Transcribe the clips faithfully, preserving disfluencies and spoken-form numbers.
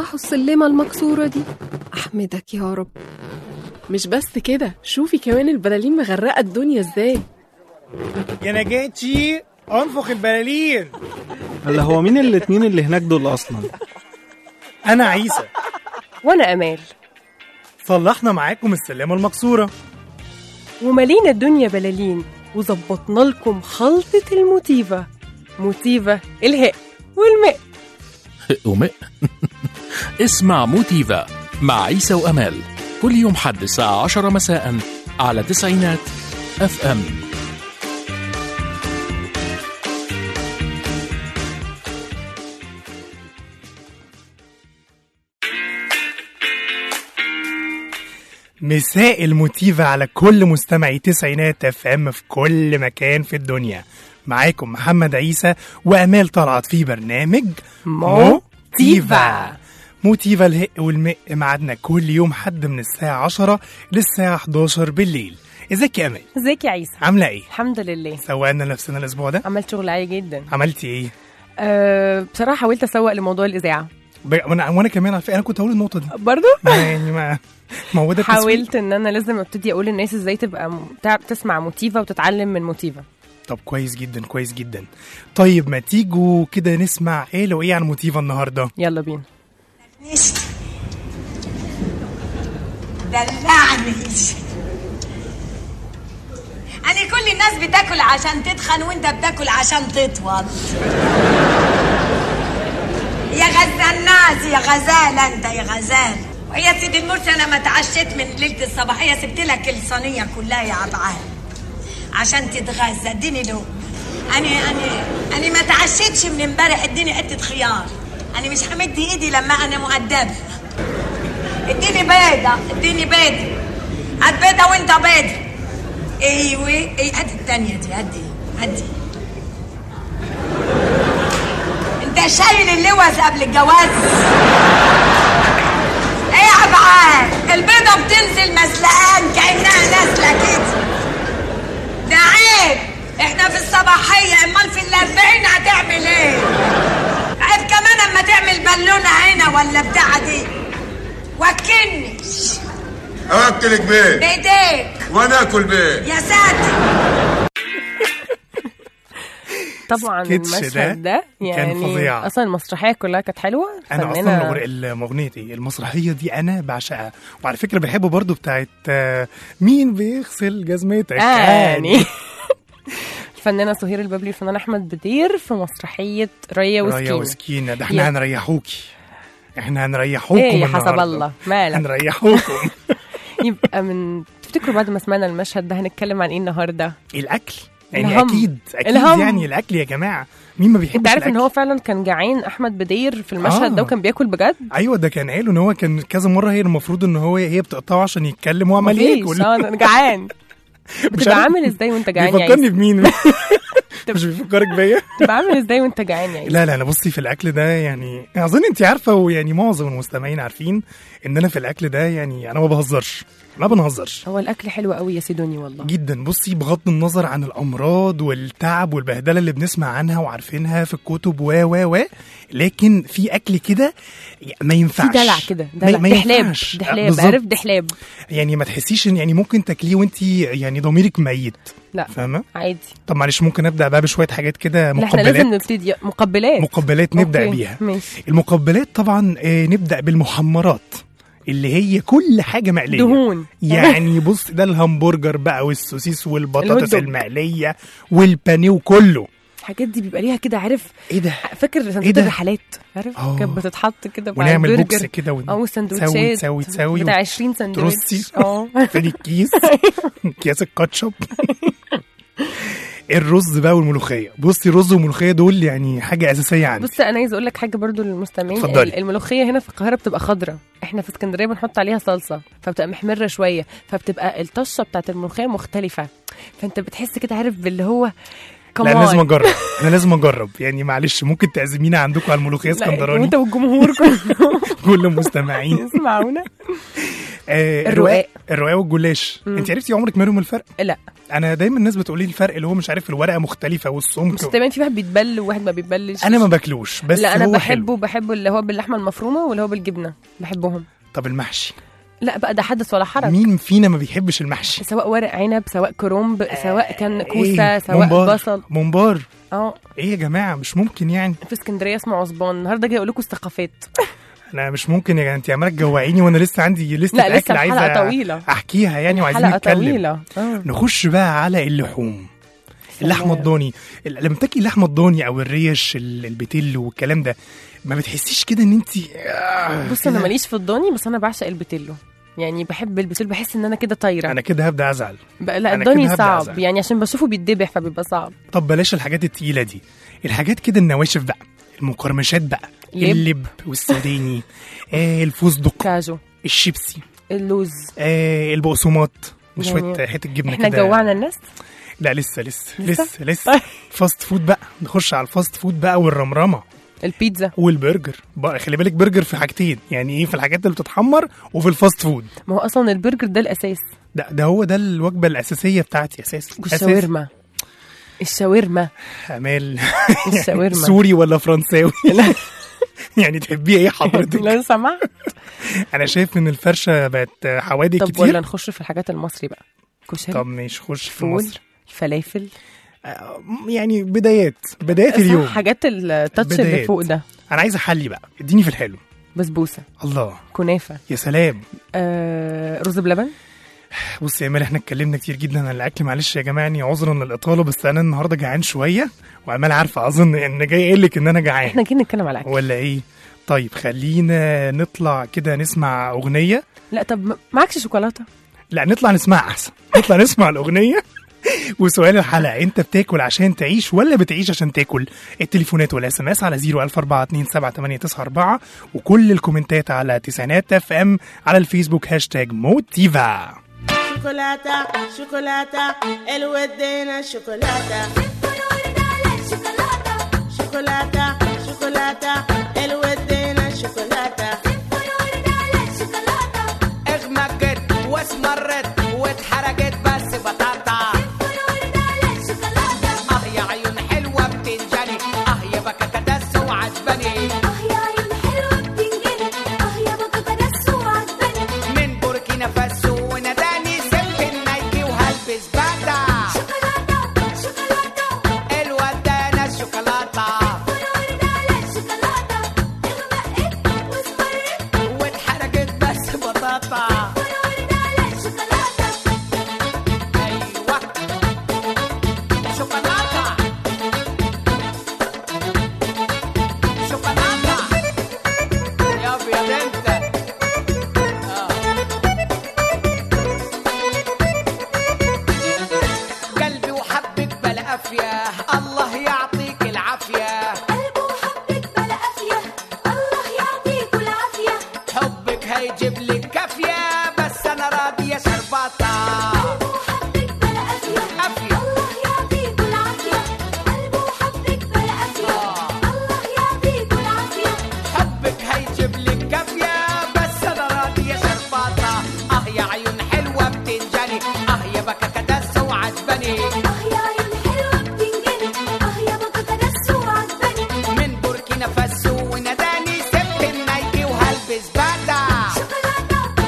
تصلحوا السلمة المكسورة دي. أحمدك يا رب. مش بس كده، شوفي كمان البلالين مغرقة الدنيا ازاي. يا نجاتي انفخ البلالين. هلا هو مين الاتنين اللي هناك دول اصلا؟ انا عيسى. وانا امال. صلحنا معاكم السلمة المكسورة ومالينا الدنيا بلالين، وظبطنا لكم خلطة الموتيفا. موتيفا الهاء والماء. هاء وماء. اسمع موتيفا مع عيسى وأمال كل يوم حد الساعة عشرة مساء على تسعينات اف ام. مساء الموتيفا على كل مستمعي تسعينات اف ام في كل مكان في الدنيا. معاكم محمد عيسى وأمال طلعت في برنامج موتيفا. موتيفا الهق والمق معادنا كل يوم حد من الساعة عشرة للساعة حداشر بالليل. ازيك يا أمال؟ ازيك يا عيسى؟ عاملة ايه؟ الحمد لله. سوقنا نفسنا الأسبوع ده؟ عملت شغل عالي جدا. عملتي ايه؟ أه بصراحة حاولت أسوق لموضوع الإذاعة. وانا وانا كمان على فكره انا كنت هقول النقطه دي برضو. يعني ما موجوده. حاولت ان انا لازم ابتدي اقول للناس ازاي تبقى م... تسمع موتيفا وتتعلم من موتيفا. طب كويس جدا كويس جدا. طيب ما تيجوا كده نسمع ايه لو ايه عن موتيفا النهارده. يلا بينا. دلعني. أنا كل الناس بتاكل عشان تتخن وانت بتاكل عشان تطول. يا غزال الناس يا غزال انت يا غزال. ويا سيدي المرسي انا ما تعشيت من ليله الصباحيه، سبت لك الصينيه كلها يا عبعال عشان تتغذى. اديني لو انا انا انا ما تعشيتش من امبارح. اديني حته خيار. انا مش همد ايدي لما انا مؤدبه. اديني بيضه اديني بيضه. هات بيضه وانت بيضه. ايوه ايه هات الثانيه دي. هدي هدي. انت شايل اللوز قبل الجواز؟ ايه يا عبعال؟ البيضه بتنزل مسلقان كانها نازله كده. ده عيب. احنا في الصباحيه، امال في الاربعين هتعمل ايه؟ عيب كمان اما تعمل بالونه هنا ولا بتاع دي. وكلني. اكلك بيه بايديك وانا اكل بيه يا ساتر. طبعا المشهد ده يعني كان فظيع. اصلا المسرحيه كلها كانت حلوه. انا اصلا الاغنيه دي المسرحيه دي انا بعشقها. وعلى فكره بحب برضو بتاعت مين بيغسل جزمتك يعني الفنانه سهير البابلي والفنان احمد بدير في مسرحيه ريا وسكينه. ريا وسكينه ده احنا هنريحوكي. احنا هنريحوكم ايه حسب الله مالك هنريحوكم. يبقى من تفتكروا بعد ما سمعنا المشهد ده هنتكلم عن ايه النهارده؟ الاكل يعني. الهم. اكيد اكيد الهم. يعني الاكل يا جماعه مين ما بيحبش. انت عارف الأكل؟ ان هو فعلا كان جعان احمد بدير في المشهد آه. ده وكان بياكل بجد. ايوه ده كان قاله ان هو كان كذا مره هي المفروض ان هو هي بتقطعه عشان يتكلم وهو عمال ياكل. اه انا جعان. بتبقى عامل ازاي وانت جعان؟ بيفكرني بمين؟ مش بيفكرك بيا؟ تبقى عامل ازاي وانت جعان يعني؟ لا لا لا بصي في الاكل ده يعني اظن انت عارفه ويعني معظم المستمعين عارفين ان انا في الاكل ده يعني انا ما بهزرش ما بنهزرش. هو الاكل حلو قوي يا سيدوني والله جدا. بصي بغض النظر عن الامراض والتعب والبهدله اللي بنسمع عنها وعارفينها في الكتب و و و لكن في اكل كده ما ينفعش. في دلع كده دلع. دحلاب دحلاب عارف دحلاب يعني ما تحسيش ان يعني ممكن تاكليه وانت يعني ضميرك ميت. لا فاهمه عادي. طب معلش ممكن ابدا بقى بشويه حاجات كده مقبلات. احنا لازم نبتدي مقبلات مقبلات نبدا بيها. ماشي. المقبلات طبعا آه نبدا بالمحمرات اللي هي كل حاجه مقليه دهون. يعني بص ده الهمبرجر بقى والسوسيس والبطاطس المقليه والبانيه وكله. الحاجات دي بيبقى ليها كده عارف ايه ده؟ فاكر سندوتشات الرحلات عارف كانت بتتحط كده مع البرجر ونعمل بوكس كده ون... او سندوتشات تسوي تسوي بتاع عشرين سندوتش ترصي اه في الكيس كيس الكاتشب. الرز بقى والملوخيه. بصي الرز والملوخيه دول يعني حاجه اساسيه عندي. بص انا عايز اقول لك حاجه برضو للمستمعين. فضلي. الملوخيه هنا في القاهره بتبقى خضراء، احنا في اسكندريه بنحط عليها صلصه فبتبقى محمره شويه، فبتبقى الطشه بتاعت الملوخيه مختلفه، فانت بتحس كده عارف باللي هو لا لازم اجرب. انا لازم اجرب يعني معلش ممكن تعزمينا عندكم على الملوخيه اسكندراني وانت والجمهور كله كل المستمعين اسمعونا. آه الرقاق الرقاق والجلاش. انت عرفتي عمرك منهم الفرق؟ لا انا دايما الناس بتقولي الفرق اللي هو مش عارف الورقه مختلفه والسمك. مش تمام، في واحد بيتبل وواحد ما بيتبلش. انا ما باكلوش بس لا انا هو بحبه حلو. بحبه اللي هو باللحمه المفرومه واللي هو بالجبنه بحبهم. طب المحشي؟ لا بقى ده حدث ولا حرج. مين فينا ما بيحبش المحشي؟ سواء ورق عنب سواء كرنب سواء كان كوسه إيه؟ سواء ممبار. بصل. ممبار. اه ايه يا جماعه مش ممكن يعني. في اسكندريه اسمه عصبان. النهارده جاي اقول لكم الثقافات. انا مش ممكن يا جماعه، انت عماله تجوعيني وانا لسه عندي لسه لا لسه اكل عايزه الحلقه طويله احكيها يعني وعايزين حلقه نتكلم. طويله. آه. نخش بقى على اللحوم. اللحمه الضاني، لما بتاكلي اللحمه الضاني او الريش البتل والكلام ده ما بتحسيش كده ان انت بص انا ماليش في الضاني بس انا بعشق البتلو، يعني بحب البتلو، بحس ان انا كده طايره. انا كده هبدا ازعل. بقى لا أنا الضاني كده هبدأ صعب أزعل. يعني عشان بشوفه بيتذبح فبيبقى صعب. طب بلاش الحاجات التقيله دي، الحاجات كده النواشف بقى، المقرمشات بقى، لب. اللب والسوداني، آه الفستق، كاجو، الشيبسي، اللوز، آه البقسماط، يعني وشويه حته جبنه احنا كده. جوعنا الناس. لا لسه لسه لسه؟ لسه لسه فاست فود بقى، نخش على الفاست فود بقى والرمرمه البيتزا والبرجر بقى. خلي بالك برجر في حاجتين، يعني ايه، في الحاجات اللي بتتحمر وفي الفاست فود. ما هو اصلا البرجر ده الاساس. ده ده هو ده الوجبه الاساسيه بتاعتي اساسا. والشاورما الشاورما امال الشاورما سوري ولا فرنساوي؟ يعني تحبيه ايه حضرتك؟ لو سمحت. انا شايف ان الفرشه بقت حوادق طب كتير. ولا نخش في الحاجات المصري بقى؟ كشري، طب ماشي خش في فول، مصر. فلافل، آه، يعني بدايات بدايات صح، اليوم. حاجات التاتش اللي بدايات. فوق ده. انا عايز احلي بقى، اديني في الحلو. بسبوسه، الله كنافه، يا سلام. آه، رز بلبن. بص يا مال، احنا اتكلمنا كتير جدا عن الاكل، معلش يا جماعه يعني عذرا للاطاله، بس انا النهارده جعان شويه وعمال عارفه اظن ان جاي قايل لك ان انا جعان. احنا جايين نتكلم على الاكل ولا ايه؟ طيب خلينا نطلع كده نسمع اغنيه. لا طب معكش شوكولاته؟ لا نطلع نسمع احسن، نطلع نسمع الاغنيه. وسؤال الحلقه، انت بتاكل عشان تعيش ولا بتعيش عشان تاكل؟ التليفونات والاس ام اس على صفر ألف أربعة اتنين سبعة تمانية تسعة أربعة، وكل الكومنتات على تسعينات اف ام على الفيسبوك هاشتاج موتيفا. شوكولاتة شوكولاتة الودينا شوكولاتة شوكولاتة شوكولاتة الودينا شوكولاتة اغمقت واسمرت واتحرقت بس بطاطا. اه يا عيون حلوة بتنجني، اه يا بكا كدس وعجبني. من بوركينا فاسو وناداني سبت النايكي وهلبس باتا. الودانا الشوكولاتة واتحرقت بس بطاطا. ايوه شوكولاتة شوكولاتة يا ابيض انت. آه. قلبي وحبك بلا افيه، الله يعطيك العافيه. حبك هيجيب لك كافيه بس انا راضيه شرباطه. افيه حبك هيجيب لك كافيه بس انا راضيه شرباطه. اه يا عيون حلوه بتنجني، اه يا بكا كدس وعجبني. من بوركينا فاسو وناداني سبت النايكي وهلبس باتا.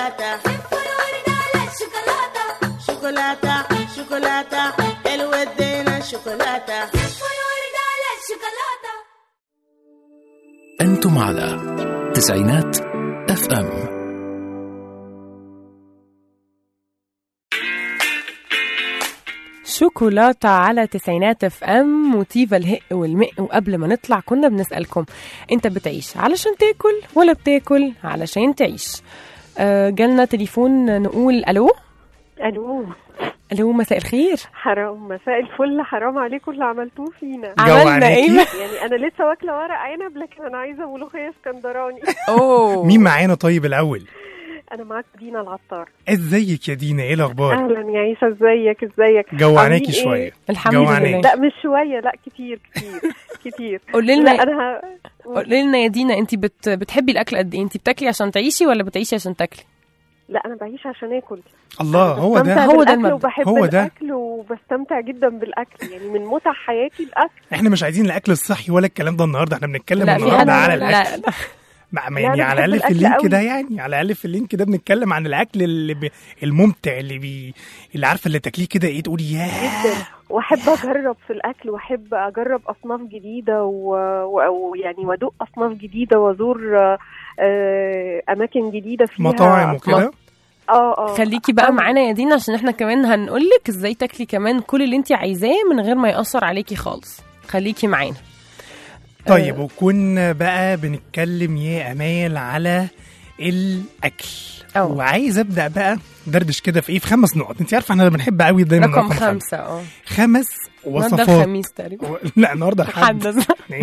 شوكولاتة شوكولاتة شوكولاتة الودينا شوكولاتة. أنتم على تسعينات اف ام. شوكولاتة على تسعينات اف ام وتيفا الهق والمق. وقبل ما نطلع كنا بنسألكم انت بتعيش علشان تاكل ولا بتاكل علشان تعيش؟ آه جالنا تليفون نقول الو. الو الو مساء الخير. حرام مساء الفل، حرام عليكم اللي عملتوه فينا. عملنا ايه؟ يعني انا لسه واكله ورق عنب لكن انا عايزه ملوخيه اسكندراني. اوه مين معانا طيب الاول؟ انا معاك دينا العطار. ازيك يا دينا، ايه الاخبار؟ اهلا يا عيسى، ازيك ازيك؟ جوعناكي شويه. إيه؟ الحمد لله. لا مش شويه، لا كتير كتير كتير. قولي لنا انا قولي لنا يا دينا، انت بت... بتحبي الاكل قد ايه؟ انت بتاكلي عشان تعيشي ولا بتعيشي عشان تاكلي؟ لا انا بعيش عشان اكل. الله، هو ده هو ده المبدأ. وبحب هو ده. الاكل وبستمتع جدا بالاكل، يعني من متع حياتي الاكل. احنا مش عايزين الاكل الصحي ولا الكلام ده النهارده، احنا بنتكلم النهارده على الاكل. لا لا. مع يعني على الاقل في اللينك ده، يعني على الاقل في اللينك ده بنتكلم عن الاكل اللي ب... الممتع اللي بي... اللي عارفه اللي تاكليه كده ايه تقولي ياه. واحب اجرب في الاكل، واحب اجرب اصناف جديده ويعني و... وادوق اصناف جديده وازور آه... اماكن جديده فيها مطاعم وكده. اه اه خليكي بقى معانا يا دينا عشان احنا كمان هنقولك ازاي تاكلي كمان كل اللي انت عايزاه من غير ما يأثر عليكي خالص. خليكي معانا. طيب، وكنا بقى بنتكلم يا امال على الاكل. أوه. وعايز ابدا بقى دردش كده في ايه، في خمس نقط. انت عارفه احنا بنحب قوي دايما رقم, رقم خمسة. اه خمس وصفات. النهارده الخميس تقريبا. و... لا النهارده الحد.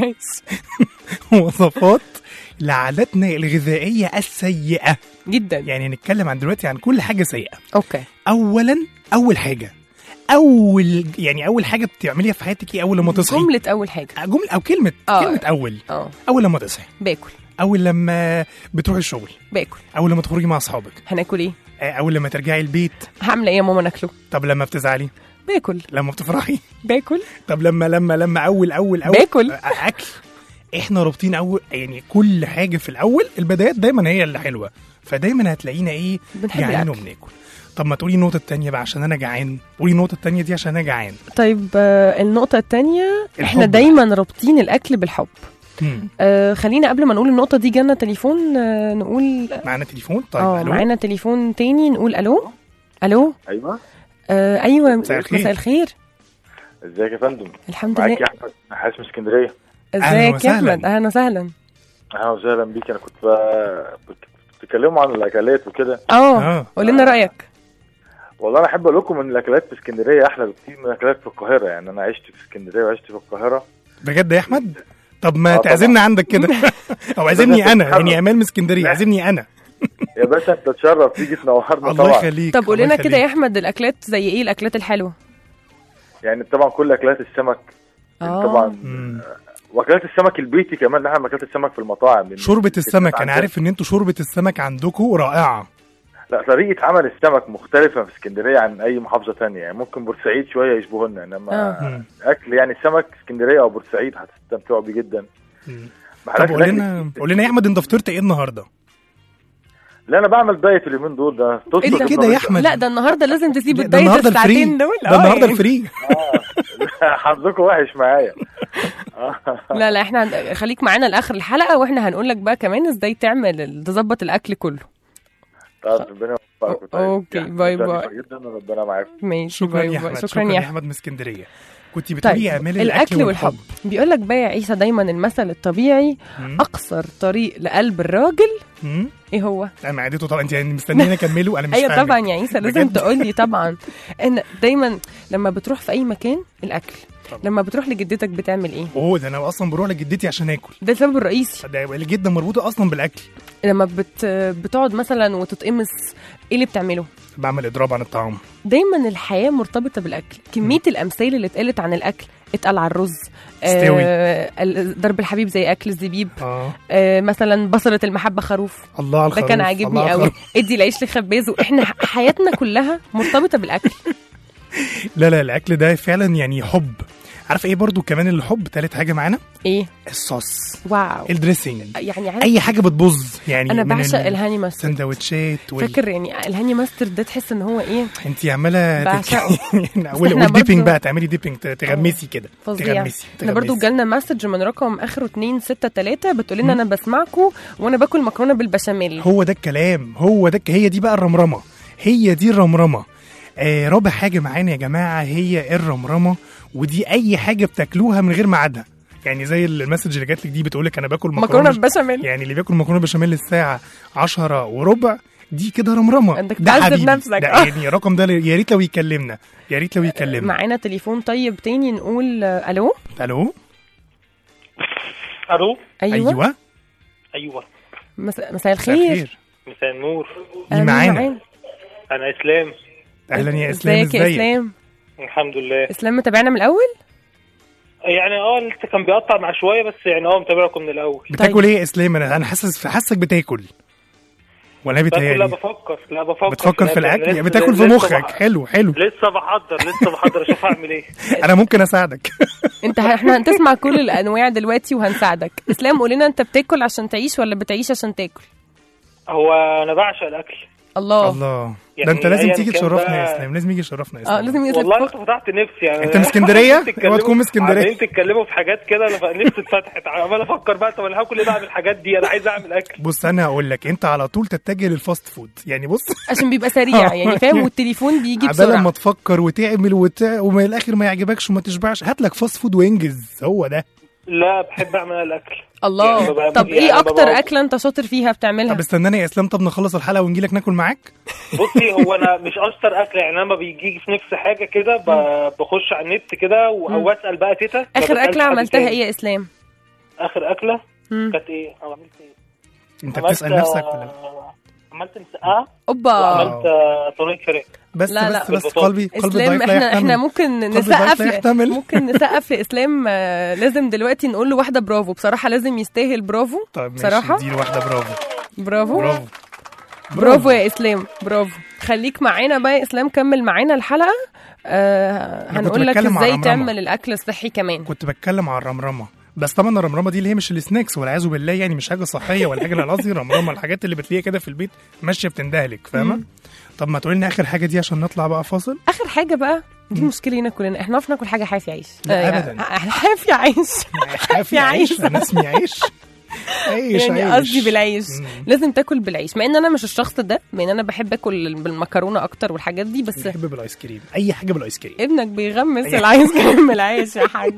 وصفات لعاداتنا الغذائيه السيئه جدا. يعني نتكلم عن دلوقتي عن كل حاجه سيئه. اوكي. اولا اول حاجه اول يعني اول حاجه بتعمليها في حياتك ايه اول لما تصحي؟ جمله اول حاجه. جمله او كلمه أوه. كلمه اول أوه. اول لما تصحي باكل. اول لما بتروحي الشغل باكل. اول لما تخرجي مع اصحابك هناكل ايه؟ اول لما ترجعي البيت هعمل ايه يا ماما ناكله؟ طب لما بتزعلي؟ باكل. لما بتفرحي؟ باكل. طب لما لما لما اول اول اول باكل. اكل. احنا رابطين اول، يعني كل حاجه في الاول البدايات دايما هي اللي حلوه، فدايما هتلاقينا ايه جعانين وبناكل. طب ما تقولي النقطه الثانيه بقى عشان انا جعان. قولي النقطه الثانيه دي عشان انا جعان. طيب آه النقطه الثانيه احنا دايما رابطين الاكل بالحب. آه خلينا قبل ما نقول النقطه دي جالنا تليفون. آه نقول معانا تليفون. طيب اه معانا تليفون تاني. نقول الو. الو. ايوه آه ايوه مساء الخير. ازيك يا فندم؟ الحمد لله. معاك يا احمد حاسس من اسكندريه. ازيك يا احمد؟ اهلا وسهلا. اهلا وسهلا بيك. انا كنت ب... بتتكلموا عن الاكلات وكده. اه قول لنا رايك. والله انا احب اقول لكم ان الاكلات في اسكندريه احلى بكتير من الاكلات في القاهره. يعني انا عشت في اسكندريه وعشت في القاهره. بجد يا احمد؟ طب ما تعزمنا عندك كده او عزمني انا، يعني امال من اسكندريه عزمني انا. يا باشا انت تشرف تيجي تنورنا طبعا. الله يخليك. طب قول لنا كده يا احمد الاكلات زي ايه الاكلات الحلوه؟ يعني طبعا كل اكلات السمك. آه. طبعا واكلات السمك البيتي كمان. احنا اكلات السمك في المطاعم. شوربه السمك انا عارف ان انتوا شوربه السمك عندكم رائعه. لا طريقه عمل السمك مختلفه في اسكندريه عن اي محافظه تانية. يعني ممكن بورسعيد شويه يشبهونا، انما آه. اكل يعني سمك اسكندريه او بورسعيد هتستمتعوا بيه جدا. طب قول لنا قول لنا يا احمد انت فطرت ايه النهارده؟ لا انا بعمل دايت اليومين دول. ده ايه كده يا احمد؟ لا ده النهارده لازم تسيب الدايت الساعتين دول. ده النهارده الفري. حظكم وحش معايا. لا لا احنا خليك معانا لاخر الحلقه واحنا هنقول لك بقى كمان ازاي تعمل تظبط الاكل كله. طيب ربنا يوفقك. اوكي باي باي. جدا وربنا معاك. ماشي. شكرا يا احمد. شكرا يا احمد من اسكندريه. كنت بتقولي طيب. اعملي الاكل والحب. بيقول لك بقى يا عيسى دايما المثل الطبيعي مم. اقصر طريق لقلب الراجل مم. ايه هو؟ انا معدته طبعا. انت يعني مستنيني اكمله؟ انا مش فاهم. ايوه طبعا يا عيسى لازم تقول لي طبعا. ان دايما لما بتروح في اي مكان الاكل طبعا. لما بتروح لجدتك بتعمل ايه؟ اوه ده انا اصلا بروح لجدتي عشان اكل. ده السبب الرئيسي. ده اللي جدا مربوطه اصلا بالاكل. لما بت... بتقعد مثلا وتتقمص ايه اللي بتعمله؟ بعمل اضراب عن الطعام. دايما الحياه مرتبطه بالاكل. كميه م. الامثال اللي اتقالت عن الاكل، اتقال على الرز استوي. آه ضرب الحبيب زي اكل الزبيب. آه. آه مثلا بصله المحبه خروف. الله على الخروف. ده كان عاجبني قوي. ادي العيش لخبازه. احنا حياتنا كلها مرتبطه بالاكل. لا لا الاكل ده فعلا يعني حب. عارف ايه برضو كمان الحب؟ تالت حاجه معانا ايه؟ الصوص، واو، الدريسنج. يعني عارف اي حاجه بتبوظ يعني. انا بعشق الهاني ماستر، سندوتشات وال... فاكر يعني الهاني ماستر ده تحس ان هو ايه، انت عماله بعشقه. والديبنج بقى تعملي ديبنج تغمسي كده، تغمسي. احنا برضو جالنا مسج من رقم اخره اتنين ستة تلاتة بتقول لنا انا بسمعكم وانا باكل مكرونه بالبشاميل. هو ده الكلام، هو ده، هي دي بقى الرمرمه، هي دي الرمرمه. آه رابع حاجه معانا يا جماعه هي الرمرمه، ودي اي حاجه بتاكلوها من غير ميعادها. يعني زي المسج اللي جات لك دي بتقول لك انا باكل مكرونه بالبشاميل، يعني اللي بياكل مكرونه بالبشاميل الساعه عشرة وربع دي كده رمرمه. انت بتعذب نفسك. ده يعني الرقم ده يا ريت لو يكلمنا، يا ريت لو يكلمنا. معانا تليفون طيب تاني، نقول الو. الو الو. ايوه ايوه ايوه. مساء مساء الخير. مساء النور. مين معانا؟ انا اسلام. اهلا يا اسلام، ازيك يا اسلام؟ الحمد لله. اسلام متابعنا من الاول؟ يعني اه لسه كان بيقطع مع شويه بس يعني اه متابعكم من الاول. بتاكل طيب. ايه يا اسلام؟ انا انا حاسس حاسك بتاكل ولا بتهيألي؟ لا بفكر لا بفكر بتفكر في الاكل يعني بتاكل في مخك. حلو حلو. لسه بحضر لسه بحضر اشوف هعمل ايه. انا ممكن اساعدك. انت احنا هنسمع كل الانواع دلوقتي وهنساعدك. اسلام قول لنا انت بتاكل عشان تعيش ولا بتعيش عشان تاكل؟ هو انا بعشق الاكل. الله الله، ده انت لازم تيجي تشرفنا يا اسلام، لازم يجي تشرفنا يا اسلام. اه لازم يجي. والله انت فتحت نفسي يعني. انت من اسكندريه؟ اوعى تكون من اسكندريه. انت تتكلموا في حاجات كده نفسي اتفتحت، عمال افكر بقى طب انا هاكل ايه بقى من الحاجات دي، انا عايز اعمل اكل. بص انا هقول لك، انت على طول تتجه للفاست فود يعني. بص عشان بيبقى سريع يعني فاهم، والتليفون بيجي بسرعه عبال ما تفكر وتعمل وتع... وما الاخر ما يعجبكش وما تشبعش، هات لك فاست فود وانجز، هو ده. لا بحب اعمل الاكل. الله يعني. طب ايه يعني اكتر اكله انت شاطر فيها بتعملها؟ طب استناني يا اسلام، طب نخلص الحلقه ونجي لك ناكل معاك. بصي هو انا مش اشطر اكله يعني، انا لما بيجي في نفس حاجه كده بخش على النت كده او اسال بقى تيتا. اخر اكله عملتها ايه يا اسلام؟ اخر اكله كانت ايه؟ عملت ايه؟ انت بتسال نفسك ولا عملت مسقعه اوبا، عملت صينيه فراخ. بس لا بس لا. بس قلبي قلبي اسلام احنا احنا ممكن نسقف ممكن نسقف لاسلام. لازم دلوقتي نقول له واحده برافو، بصراحه لازم يستاهل برافو. طيب بصراحه دي واحده برافو. برافو برافو برافو يا اسلام، برافو. خليك معانا بقى يا اسلام، كمل معانا الحلقه. آه هنقول لك ازاي تعمل الاكل الصحي كمان. كنت بتكلم على الرمرمه، بس طبعا الرمرمه دي اللي هي مش السناكس والعياذ بالله يعني، مش حاجه صحيه ولا حاجه. قصدي رمرمه الحاجات اللي بتلاقيها كده في البيت ماشيه بتندهلك، فاهمه؟ طب ما تقولي لنا اخر حاجه دي عشان نطلع بقى فاصل. اخر حاجه بقى دي مشكله هنا كلنا، احنا نعرف ناكل حاجه حافي عيش. لا ابدا. حافي عيش حافي عيش، انا اسمي عيش. عيش يعني قصدي بالعيش. لازم تاكل بالعيش، مع ان انا مش الشخص ده، مع ان انا بحب اكل بالمكرونه اكتر والحاجات دي، بس بحب بالايس كريم، اي حاجه بالايس كريم. ابنك بيغمس الايس كريم بالعيش يا حاج.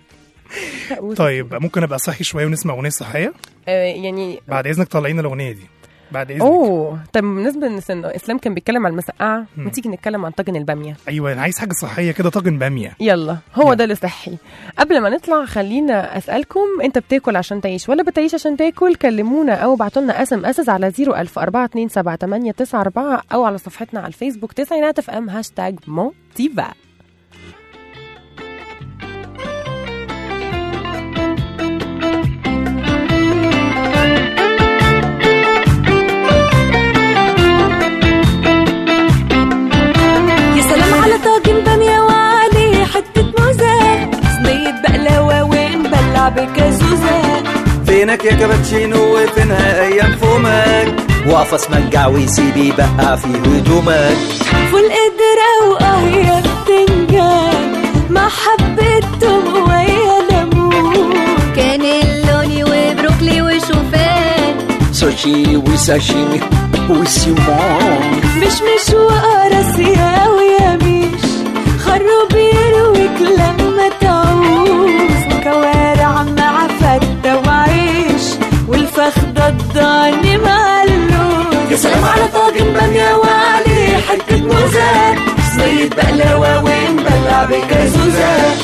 طيب ممكن ابقى صحي شويه ونسمع اغنيه صحيه؟ آه يعني بعد اذنك طلعينا الاغنيه دي بعد اذنك. اوه طب بالنسبه لسن اسلام كان بيتكلم عن المسقعه، ما تيجي نتكلم عن طاجن الباميه. ايوه انا عايز حاجه صحيه كده، طاجن باميه. يلا هو يلا. ده اللي صحي. قبل ما نطلع خلينا اسالكم، انت بتاكل عشان تعيش ولا بتعيش عشان تاكل؟ كلمونا او ابعتوا لنا اس ام اس على صفر ألف أربعة اتنين سبعة تمانية تسعة أربعة او على صفحتنا على الفيسبوك تسعينات اف ام هاشتاج موتيفا. طاجن بامية وعليه حتة موزة، صينية بقلاوة ونبلع بكازوزة. فينك يا كابتشينو وفينها أيام فمك، واقف اسمنجع ويسيب يبقع في هدومك. فول قدرة وقهية بتنجان مع حبة توم ويا ليمون، كانيلوني وبروكلي وشوفان، سوشي وساشيمي وسيمون، مشمش وقراصية ويميش، خروب يرويك لما تعوز، وكوارع مع فتة وعيش، والفخدة الضاني مع اللوز. يا سلام على طاجن بامية وعليه حتة موزة، صينية بقلاوة ونبلع بكازوزة.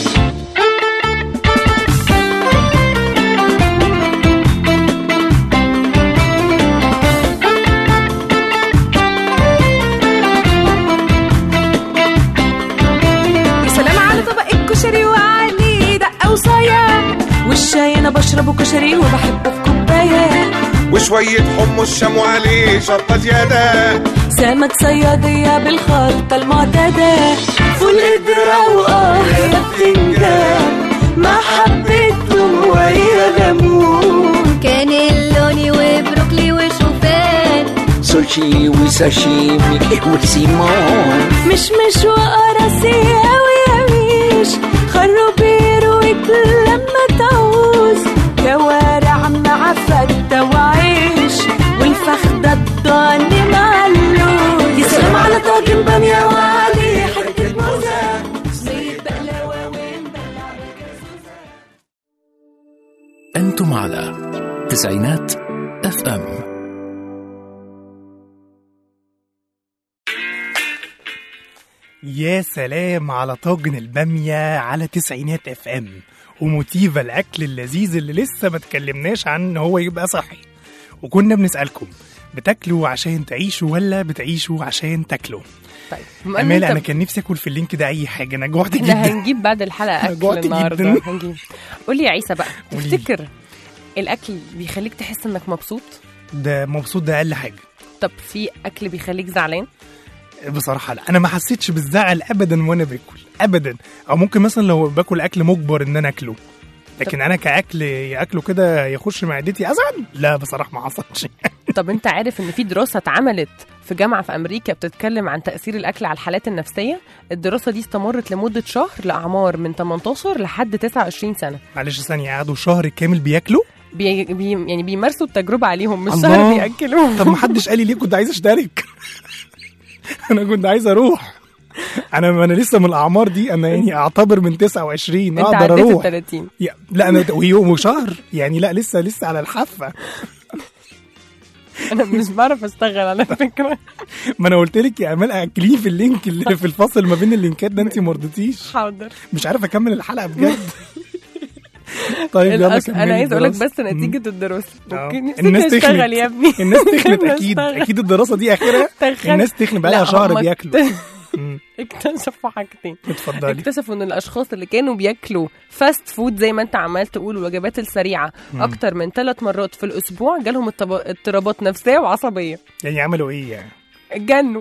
والشاي انا بشربه كشري وبحبه في كوبايه، وشويه حمص شام وعليه شطه زياده، سمك صياديه بالخلطه المعتاده، فول قدره وقهوه بتنجان سوشي وساشيمي وسيمون. مش مش وقراصية ويميش خروبير ويك لما تعوز كوارع مع فتة وعيش والفخدة الضاني مع اللوز. يا سلام على طاجن بامية وعليه حتة موزة صيد بقلاوة ومدلع بالكازوزة. أنتم على تسعينات اف ام. يا سلام على طاجن البامية على تسعينات اف ام وموتيفا، الاكل اللذيذ اللي لسه ما تكلمناش عن هو يبقى صحي. وكنا بنسألكم بتاكلوا عشان تعيشوا ولا بتعيشوا عشان تاكلوا؟ طيب امال انا كان نفسي اكل في اللينك ده اي حاجه، انا جوعت جدا. احنا هنجيب بعد الحلقه اكل النهارده هنجيب. قولي يا عيسى بقى، تفتكر الاكل بيخليك تحس انك مبسوط؟ ده مبسوط ده اقل حاجه. طب في اكل بيخليك زعلان؟ بصراحه لا، انا ما حسيتش بالزعل ابدا وانا باكل ابدا. او ممكن مثلا لو باكل اكل مجبر ان انا اكله، لكن انا كاكل اكله كده يخش معدتي ازعل، لا بصراحه ما حصلش. طب انت عارف ان في دراسه اتعملت في جامعه في امريكا بتتكلم عن تاثير الاكل على الحالات النفسيه؟ الدراسه دي استمرت لمده شهر لاعمار من تمنتاشر لحد تسعة وعشرين سنه. معلش ثانيه، قعدوا شهر كامل بياكلوا؟ بي بي يعني بيمارسوا التجربه عليهم، مش شهر بياكلوهم. طب ما حدش قال لي ليه، كنت عايز اشترك. انا كنت عايز اروح. انا انا لسه من الاعمار دي، انا يعني اعتبر من تسعة وعشرين اقدر اروح. انت عديت ثلاثين. لا انا ويوم وشهر يعني، لا لسه لسه على الحافه. انا مش بعرف اشتغل على فكره. ما انا قلت لك يا امال اكليه في اللينك اللي في الفاصل ما بين اللينكات ده، انت ما رضيتيش. حاضر. مش عارف اكمل الحلقه بجد. طيب يلا كمل. انا عايز اقول لك بس نتيجه الدراسه. ممكن الناس تشتغل يا ابني. الناس تخلت اكيد اكيد الدراسه دي اخرها الناس تخلت بقى لها شهر بياكلوا. اكتشفوا حاجتين. اتفضلي. اكتشفوا ان الاشخاص اللي كانوا بياكلوا فاست فود زي ما انت عمال تقول الوجبات السريعه مم. اكتر من ثلاث مرات في الاسبوع جالهم اضطرابات نفسيه وعصبيه. يعني عملوا ايه يعني؟ اتجنوا.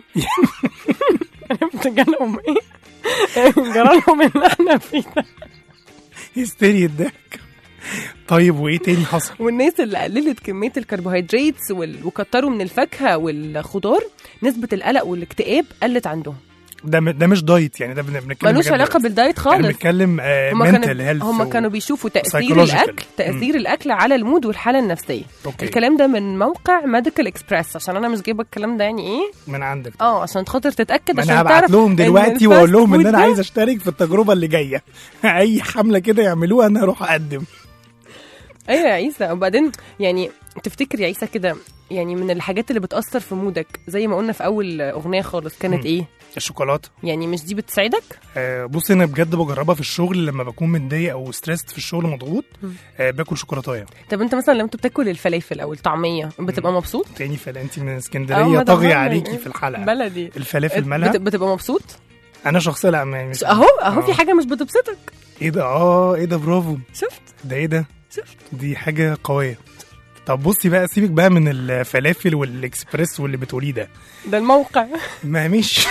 جالهم ايه؟ جرالهم اللي احنا فيه ده. هستيريا الضحك. طيب وايه تاني حصل؟ والناس اللي قللت كميه الكربوهيدرات وكتروا من الفاكهه والخضار، نسبه القلق والاكتئاب قلت عندهم. ده ده مش دايت يعني، ده بنتكلم ملوش علاقه بالدايت خالص. احنا بنتكلم منتال هيلث. هم كانوا بيشوفوا تاثير الاكل تاثير م. الاكل على المود والحاله النفسيه. أوكي. الكلام ده من موقع ميديكال اكسبريس، عشان انا مش جايبه الكلام ده يعني ايه من عندك. اه عشان خاطر تتاكد، عشان تعرف. انا هبعت لهم دلوقتي واقول لهم ان انا عايز اشترك في التجربه اللي جايه. اي حمله كده يعملوها انا هروح اقدم. ايوه يا عيسى. وبعدين يعني تفتكر يا عيسى كده، يعني من الحاجات اللي بتاثر في مودك زي ما قلنا في اول اغنيه خالص كانت م. ايه؟ الشوكولاته. يعني مش دي بتساعدك؟ آه بص انا بجد بجربها في الشغل لما بكون متضايق او ستريسد في الشغل مضغوط، آه باكل شوكولاتايه. طب انت مثلا لما انت بتاكل الفلافل او الطعميه بتبقى مبسوط؟ تاني فلا انت من اسكندريه طاغيه عليكي في الحلقه. بلدي الفلافل مالها بتبقى مبسوط؟ انا شخصيا لا مش اهو اهو في حاجه مش بتبسطك. ايه ده؟ اه ايه ده؟ برافو. شفت ده ايه ده؟ شفت دي حاجه قويه. طب بصي بقى، سيبك بقى من الفلافل والاكسبريس واللي بتقوليه ده. ده الموقع ما مش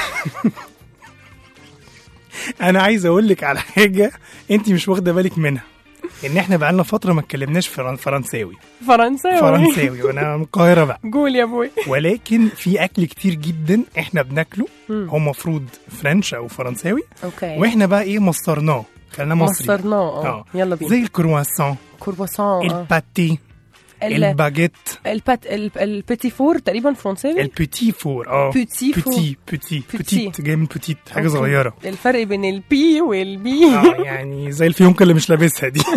انا عايز اقول لك على حاجه انت مش واخده بالك منها، ان احنا بقى لنا فتره ما اتكلمناش فرنساوي. فرنساوي فرنساوي وانا من القاهره بقى. قول يا ابوي. ولكن في اكل كتير جدا احنا بناكله هو مفروض فرنش او فرنساوي. اوكي. واحنا بقى ايه مصرناه، خلينا مصري. مصرناه اه يلا بينا. زي الكرواسون، كرواسون، الباتي، الباجيت، البات البيتي فور تقريبا فرنساوي. البيتي فور اه بيتي بيتي بيتي بيتي جاي من بيتيت، حاجه صغيره. الفرق بين البي والبي اه يعني زي الفيونكه اللي مش لابسها دي.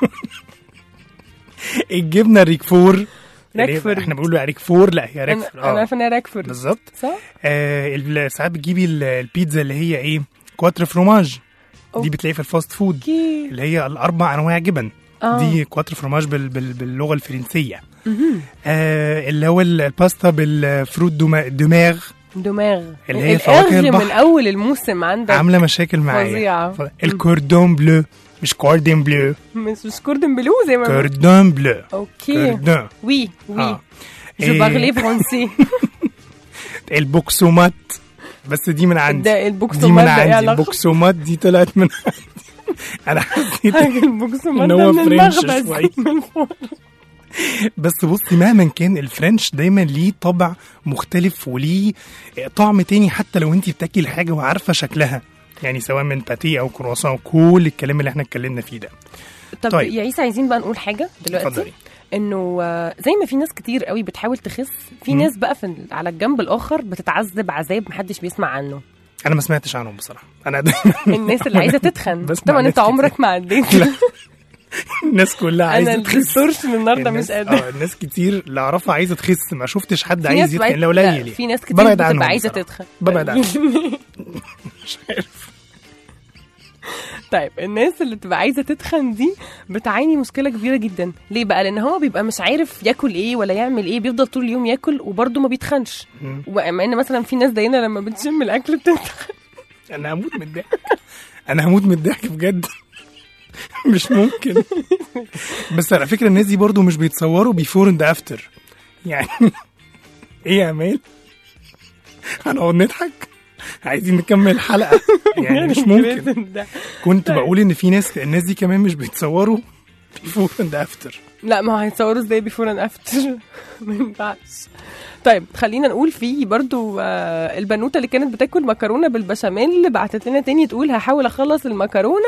الجبنه ريكفور، ريكفور احنا بنقول له ريكفور، لا هي ريكفور. انا عارفه انها ريكفور بالظبط صح. آه ساعات بتجيبي البيتزا اللي هي ايه كواتر فروماج، دي بتلاقيها في الفاست فود. أوكي. اللي هي الاربع انواع جبن. آه. دي كواتر فروماج بال بال باللغه الفرنسيه. آه اللي هو الباستا بالفروت دوميغ دوميغ اللي هي فواكه البحر. من اول الموسم عندك عامله مشاكل معايا. فظيعه. الكوردون بلو، مش كوردون بلو، مش مش كوردون بلو زي ما كوردون بلو. اوكي كوردون وي وي جو بارلي فرنسي. البوكسومات، بس دي من عندي. ده البوكسومات دي من عندي. البوكسومات دي طلعت من عندي. انا حسيت البوكسومات ان هو فرنش شويه. بس بصي مهما كان الفرنش دايما ليه طبع مختلف وليه طعم تاني، حتى لو انت بتاكلي الحاجه وعارفه شكلها، يعني سواء من باتيه او كرواسون، كل الكلام اللي احنا اتكلمنا فيه ده. طب طيب. يا عيسى عايزين بقى نقول حاجه دلوقتي اتفضلي. انه زي ما في ناس كتير قوي بتحاول تخس، في ناس بقى في على الجنب الاخر بتتعذب عذاب محدش بيسمع عنه. انا ما سمعتش عنهم بصراحه. انا الناس اللي عايزه تتخن طبعا انت عمرك ما عديت. الناس كلها عايزه انا تخس. الدكتور من النهارده مش قادر. اه الناس كتير اللي اعرفها عايزه تخس، ما شفتش حد عايز يتخن الا قليل. في ناس كتير بتبقى عايزه تتخن. ببعد عنهم. مش عارف. طيب الناس اللي بتبقى عايزه تتخن دي بتعاني مشكله كبيره جدا. ليه بقى؟ لان هو بيبقى مش عارف ياكل ايه ولا يعمل ايه، بيفضل طول اليوم ياكل وبرده ما بيتخنش. ومع ان مثلا في ناس زينا لما بتشم الاكل بتتخن. انا هموت من الضحك، انا هموت من الضحك بجد. مش ممكن. بس على فكره الناس دي برضو مش بيتصوروا بيفور اند افتر يعني. ايه يا امال، هنقعد نضحك؟ عايزين نكمل الحلقه يعني مش ممكن. كنت بقول ان في ناس الناس دي كمان مش بيتصوروا بيفور اند افتر. لا ما هيتصوروا ازاي بيفور اند افتر؟ ما ينفعش. طيب خلينا نقول في برضو آه البنوته اللي كانت بتاكل مكرونه بالبشاميل اللي بعتت لنا تاني تقول هحاول اخلص المكرونه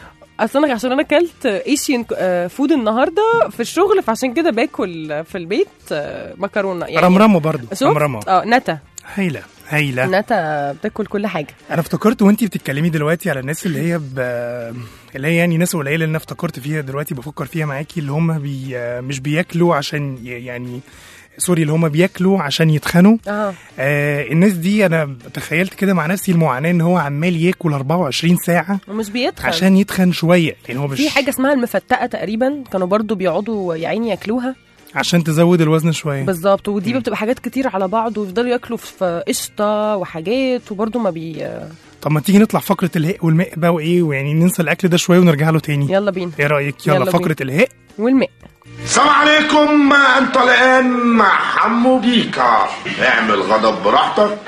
اصلا عشان انا اكلت ايشيان فود النهارده في الشغل، فعشان كده باكل في البيت مكرونه يعني. رمرمه برضو رمرمه اه نتا هايله هايله نتا بتاكل كل حاجه. انا افتكرت وانتي بتتكلمي دلوقتي على الناس اللي هي ب... اللي هي يعني ناس قليله اللي انا افتكرت فيها دلوقتي بفكر فيها معاكي، اللي هم بي... مش بياكلوا عشان يعني سوري اللي هم بياكلوا عشان يتخنوا. آه. آه الناس دي انا تخيلت كده مع نفسي المعاناه ان هو عمال ياكل أربعة وعشرين ساعه ومش بيتخن عشان يتخن شويه، يعني هو مش في حاجه اسمها المفتقه تقريبا كانوا برضو بيقعدوا يا عيني ياكلوها عشان تزود الوزن شويه بالظبط، ودي بتبقى حاجات كتير على بعض ويفضلوا ياكلوا في قشطه وحاجات وبرضو ما بي. طب ما تيجي نطلع فقره الهق والماء بقى وايه، ويعني ننسى الاكل ده شويه ونرجع له تاني. يلا بينا. ايه رايك؟ يلا, يلا فقره الهق والماء. السلام عليكم، انت الان مع حمو بيكا. اعمل غضب براحتك،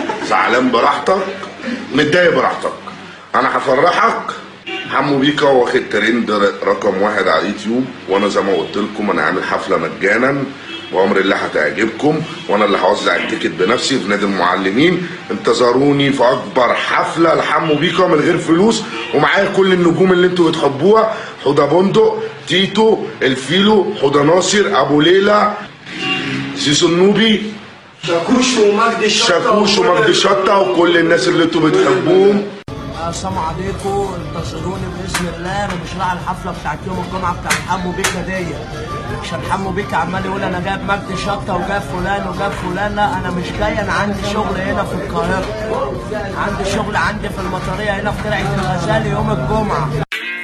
زعلان براحتك، متضايق براحتك، انا هفرحك. حمو بيكا واخد ترند رقم واحد على اليوتيوب، وانا زي ما قلت لكم انا عامل حفله مجانا وامر الله هتعجبكم، وانا اللي هوزع التيكت بنفسي في نادي المعلمين. انتظروني في اكبر حفله لحمو بيكا من غير فلوس، ومعايا كل النجوم اللي انتوا بتحبوها: حوده بندق، تيتو، الفيلو، حوده ناصر، ابو ليلى، زيزو النوبي، شاكوش ومجدي الشطه شاكوش ومجدي الشطه وكل الناس اللي انتوا بتحبوهم. السلام عليكم، انتظروني باذن الله. انا مش رايح الحفله بتاعت يوم الجمعه بتاعت حمو بيكا ديت، عشان حمو بيكا عمال يقول انا جايب مجدي شطه وجاب فلان وجاب فلان. لا انا مش جاي، انا عندي شغل هنا في القاهره، عندي شغل عندي في المطريه هنا في ترعه الغزال يوم الجمعه.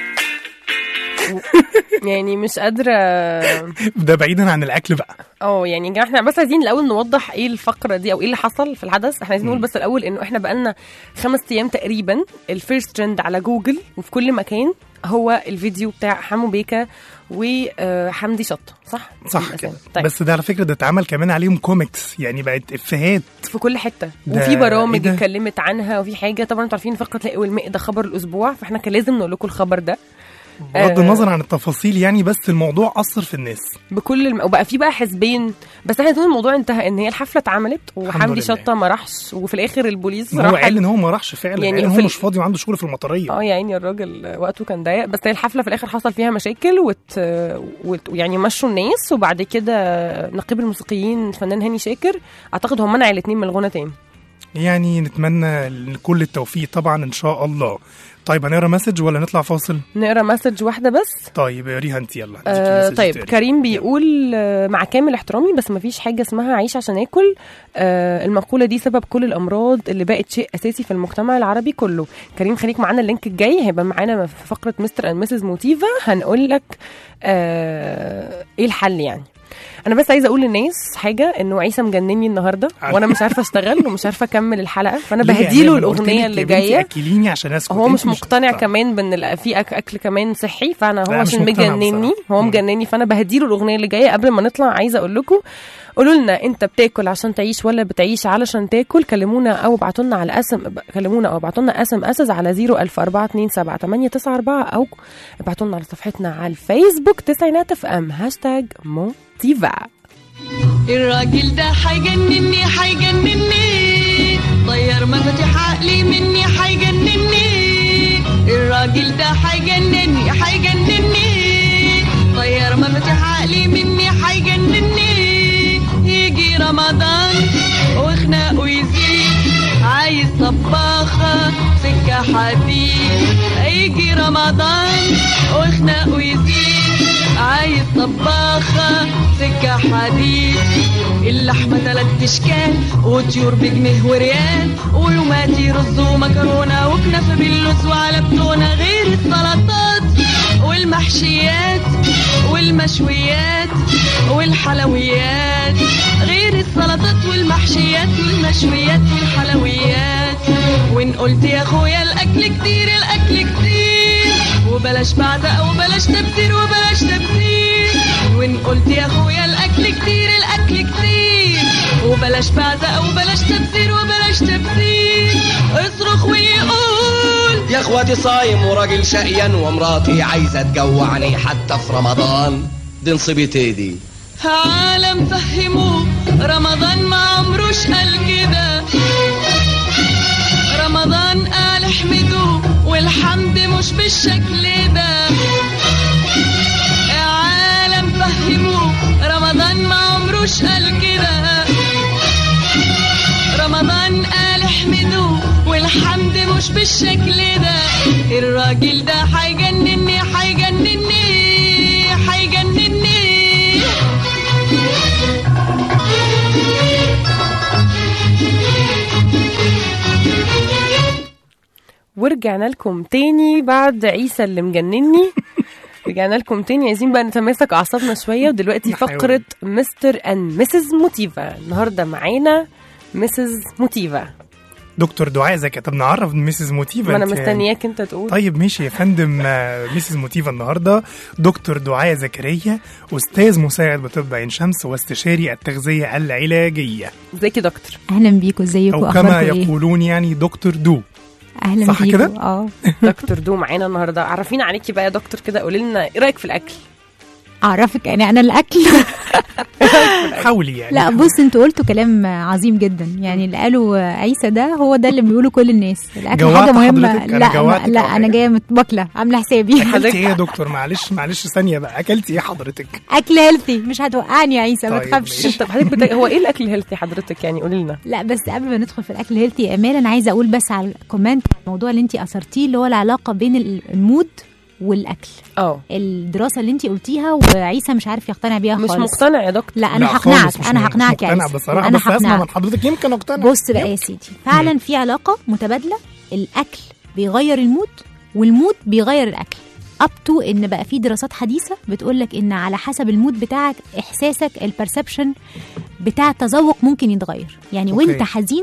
يعني مش قادره. ده بعيدا عن الاكل بقى. اه يعني احنا بس عايزين الاول نوضح ايه الفقره دي او ايه اللي حصل في الحدث. احنا عايزين نقول بس الاول انه احنا بقالنا خمس ايام تقريبا الفيرست ترند على جوجل وفي كل مكان هو الفيديو بتاع حمو بيكا وحمدي شطه، صح؟ صح كده. طيب. بس ده على فكره ده اتعمل كمان عليهم كوميكس، يعني بقت افيهات في كل حته، وفي برامج اتكلمت عنها وفي حاجه. طبعا انتوا عارفين فقره الهق والماء ده خبر الاسبوع، فاحنا كان لازم نقول لكم الخبر ده بغض النظر عن التفاصيل يعني، بس الموضوع أثر في الناس بكل الم... وبقى في بقى حزبين. بس احنا نقول الموضوع انتهى ان هي الحفله اتعملت وحمدي شطه ما راحش، وفي الاخر البوليس راح. هو قال ان هو ما راحش فعلا، يعني هو مش فاضي وعنده شغل في المطريه. اه يعني الراجل وقته كان ضيق. بس هي الحفله في الاخر حصل فيها مشاكل وت... وت... يعني مشوا الناس، وبعد كده نقيب الموسيقيين الفنان هاني شاكر اعتقد هم منع الاثنين من الغنى تاني. يعني نتمنى كل التوفيق طبعا ان شاء الله. طيب هنقرا مسج ولا نطلع فاصل؟ نقرا مسج واحده بس. طيب قريها انت يلا. آه طيب تاني. كريم بيقول آه مع كامل احترامي بس ما فيش حاجه اسمها عيش عشان اكل. آه المقوله دي سبب كل الامراض اللي بقت شيء اساسي في المجتمع العربي كله. كريم خليك معانا، اللينك الجاي هيبقى معانا في فقره مستر اند مسز موتيفا، هنقول لك آه ايه الحل يعني. انا بس عايزه اقول للناس حاجه، انه عيسى مجنني النهارده وانا مش عارفه اشتغل ومش عارفه اكمل الحلقه، فانا بهديله الاغنيه اللي جايه. اكليني عشان اسكت. هو مش مقتنع كمان بان في اكل كمان صحي، فانا هو عشان مجنني، هو مجنني، فانا بهديله الاغنيه اللي جايه. قبل ما نطلع عايزه اقول لكم قولوا لنا انت بتاكل عشان تعيش ولا بتعيش علشان تاكل. كلمونا او ابعتوا لنا على اسم كلمونا او ابعتوا لنا اس ام اس على صفر ألف أربعة اتنين سبعة تمانية تسعة أربعة او ابعتوا لنا على صفحتنا على الفيسبوك تسعينات اف ام هاشتاج موتيفا. الراجل ده حيجنني حيجنني طير مفاتيح عقلي مني حيجنني. الراجل ده حيجنني حيجنني طير مفاتيح عقلي مني حيجنني. يجي رمضان وخناقه يزيد عايز طباخة سكة حديد. يجي رمضان وخناقه يزيد عايز طباخة سكة حديد. اللحمة تلات اشكال وطيور بجنيه وريال ويوماتي رز ومكرونة وكنافة باللوز وعلى بتونة. غير السلطات والمحشيات والمشويات والحلويات. غير السلطات والمحشيات والمشويات والحلويات. وان قلت يا اخويا الاكل كتير الاكل كتير وبلاش بعزق وبلاش تبذير وبلاش تبذير. وان قلت يا اخويا الاكل كتير الاكل كتير وبلاش بعزق وبلاش تبذير وبلاش تبذير. اصرخ ويقول يا اخواتي صايم وراجل شقيان ومراتي عايزه تجوعني حتى في رمضان. دي نصيبتي دي. عالم فهموه رمضان ما عمروش قال كده. رمضان قال احمدوه والحمد مش بالشكل ده. عالم فهموه رمضان ما عمروش قال كده. رمضان قال احمدوه والحمد مش بالشكل ده. الراجل ده حيجنني حيجنني حيجنني. ورجعنا لكم تاني بعد عيسى اللي مجنني. رجعنا لكم تاني عايزين بقى نتماسك اعصابنا شويه. ودلوقتي فقره مستر اند مسز موتيفا. النهارده معانا مسز موتيفا دكتور دعاء زكي. طب نعرف مسز موتيفا. ما انا مستنياك انت تقول. طيب ماشي يا فندم. مسز موتيفا النهارده دكتور دعاء زكريا استاذ مساعد بطب عين شمس واستشاري التغذيه العلاجيه. ازيك يا دكتور؟ اهلا بيكم. ازيكم؟ او كما يقولون يعني دكتور دو. اهلا صح بيكم. كده؟ اه دكتور دو معانا النهارده. عرفينا عليكي بقى يا دكتور كده. قولي لنا ايه رايك في الاكل؟ اعرفك يعني انا الاكل حاولي يعني. لا بص انتوا قلتوا كلام عظيم جدا. يعني اللي قالوا عيسى ده هو ده اللي بيقولوا كل الناس. الاكل حاجه مهمه. لا أنا لا انا جايه متبكله عامله حسابي. اكلتي ايه يا دكتور؟ معلش معلش ثانيه بقى. اكلتي ايه حضرتك؟ اكل هيلثي. مش هتوقعني يا عيسى ما تخافش. طب حضرتك بتا... هو ايه الاكل الهيلثي حضرتك يعني؟ قولي لنا. لا بس قبل ما ندخل في الاكل الهيلثي يا امال انا عايزه اقول بس على الكومنت الموضوع اللي انت اثرتيه اللي هو العلاقه بين المود والاكل. اه الدراسه اللي انت قلتيها وعيسى مش عارف يقتنع بيها خالص. مش مقتنع يا دكتور. لا انا هقنعك انا هقنعك يا عيسى. بصراحه بس اسمع من حضرتك يمكن اقتنع. بص بقى يا سيدي فعلا م. في علاقه متبادله. الاكل بيغير المود والمود بيغير الاكل. اب تو ان بقى في دراسات حديثه بتقول لك ان على حسب المود بتاعك احساسك البرسبشن بتاع التذوق ممكن يتغير. يعني أوكي. وانت حزين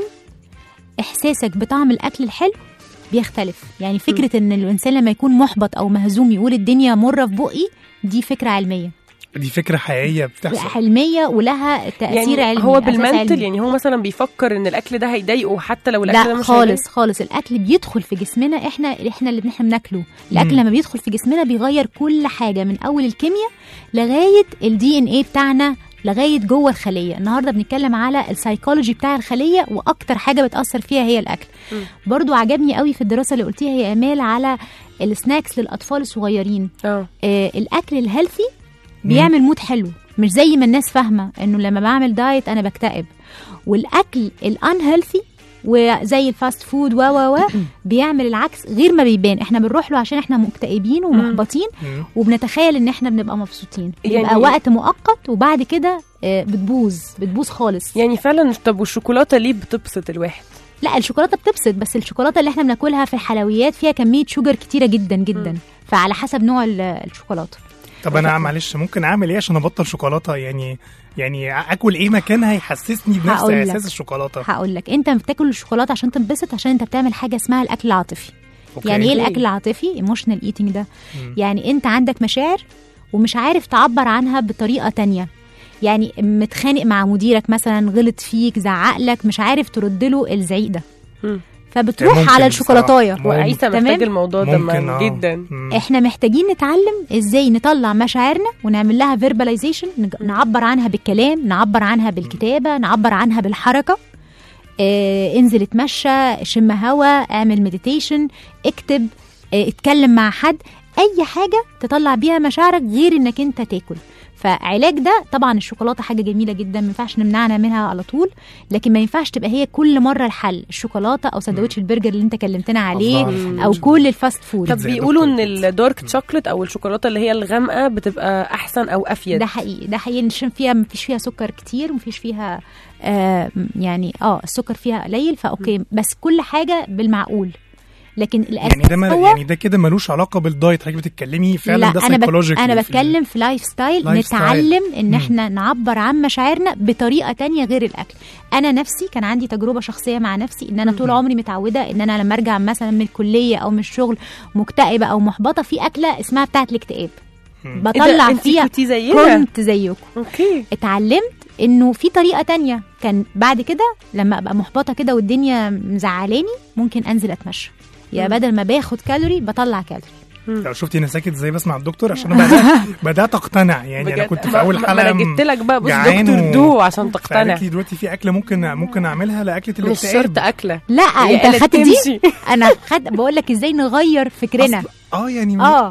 احساسك بطعم الاكل الحلو بيختلف. يعني فكرة ان الانسان لما يكون محبط او مهزوم يقول الدنيا مرة في بقي دي فكرة علمية. دي فكرة حقيقية بتحصل. علمية ولها تأثير يعني علمي. هو بالمنتل يعني هو مثلا بيفكر ان الاكل ده هيضايقه حتى لو الاكل لا ده مش خالص هيضايقه. خالص. الاكل بيدخل في جسمنا احنا احنا اللي احنا بناكله. الاكل مم. لما بيدخل في جسمنا بيغير كل حاجة من اول الكيمياء لغاية الدي ان ايه بتاعنا لغايه جوه الخليه. النهارده بنتكلم على السايكولوجي بتاع الخليه واكتر حاجه بتاثر فيها هي الاكل. م. برضو عجبني قوي في الدراسه اللي قلتيها يا امال على السناكس للاطفال الصغيرين. اه الاكل الهيلثي بيعمل مود حلو. مش زي ما الناس فاهمه انه لما بعمل دايت انا بكتئب. والاكل الان هيلثي وزي الفاست فود و و و بيعمل العكس غير ما بيبان. احنا بنروح له عشان احنا مكتئبين ومحبطين وبنتخيل ان احنا بنبقى مبسوطين. يعني بيبقى وقت مؤقت وبعد كده بتبوظ بتبوظ خالص. يعني فعلا. طب والشوكولاته ليه بتبسط الواحد؟ لا الشوكولاته بتبسط بس الشوكولاته اللي احنا بناكلها في الحلويات فيها كميه شوجر كتيره جدا جدا. م. فعلى حسب نوع الشوكولاته. طب انا معلش ممكن اعمل ايه عشان ابطل شوكولاته؟ يعني يعني اكل ايه مكانها يحسسني بنفس احساس الشوكولاته؟ هقول لك. انت بتاكل الشوكولاته عشان تنبسط عشان انت بتعمل حاجه اسمها الاكل العاطفي. أوكي. يعني ايه الاكل العاطفي؟ ايموشنال ايتينج ده. مم. يعني انت عندك مشاعر ومش عارف تعبر عنها بطريقه تانية. يعني متخانق مع مديرك مثلا، غلط فيك، زعق لك، مش عارف ترد له الزعيق ده، فبتروح على الشوكولاتايه. وعيسى محتاج الموضوع ده جدا. احنا محتاجين نتعلم ازاي نطلع مشاعرنا ونعمل لها فيرباليزيشن، نعبر عنها بالكلام، نعبر عنها بالكتابه، نعبر عنها بالحركه. اه انزل اتمشى، شم هوا، اعمل مديتيشن، اكتب، اه اتكلم مع حد، اي حاجه تطلع بيها مشاعرك غير انك انت تاكل. فعلاج ده طبعا الشوكولاته حاجه جميله جدا، ما ينفعش نمنعنا منها على طول، لكن ما ينفعش تبقى هي كل مره الحل، الشوكولاته او سندوتش البرجر اللي انت كلمتنا عليه او كل الفاست فود. طب بيقولوا ان الدارك شوكليت او الشوكولاته اللي هي الغامقه بتبقى احسن او افيد. ده حقيقي، ده حقيقي، عشان فيها ما فيش فيها سكر كتير، ما فيش فيها آه يعني اه السكر فيها قليل، فاوكي، بس كل حاجه بالمعقول. لكن يعني ده مل... يعني ده كده ملوش علاقه بالدايت حضرتك بتتكلمي فعلا، ده سايكولوجيكال. انا بتكلم في لايف ستايل، نتعلم ان احنا نعبر عن مشاعرنا بطريقه تانية غير الاكل. انا نفسي كان عندي تجربه شخصيه مع نفسي، ان انا طول عمري متعوده ان انا لما ارجع مثلا من الكليه او من الشغل مكتئبه او محبطه، في اكله اسمها بتاعه الاكتئاب بطلع فيها. كنت زينا؟ كنت زيكم. اوكي. اتعلمت انه في طريقه تانية. كان بعد كده لما ابقى محبطه كده والدنيا مزعلاني، ممكن انزل اتمشى، يا بدل ما باخد كالوري بطلع كالوري. لو شفتي انا ساكت ازاي بسمع الدكتور، عشان انا بدات بدات اقتنع. يعني انا كنت في اول حلقه انا جبت لك بقى بص دكتور دو عشان تقتنع. قالت لي دلوقتي في اكله ممكن ممكن اعملها لاكله الاكتئاب. مش شرط اكله، لا انت خدت دي. انا خد بقول لك ازاي نغير فكرنا. اه يعني اه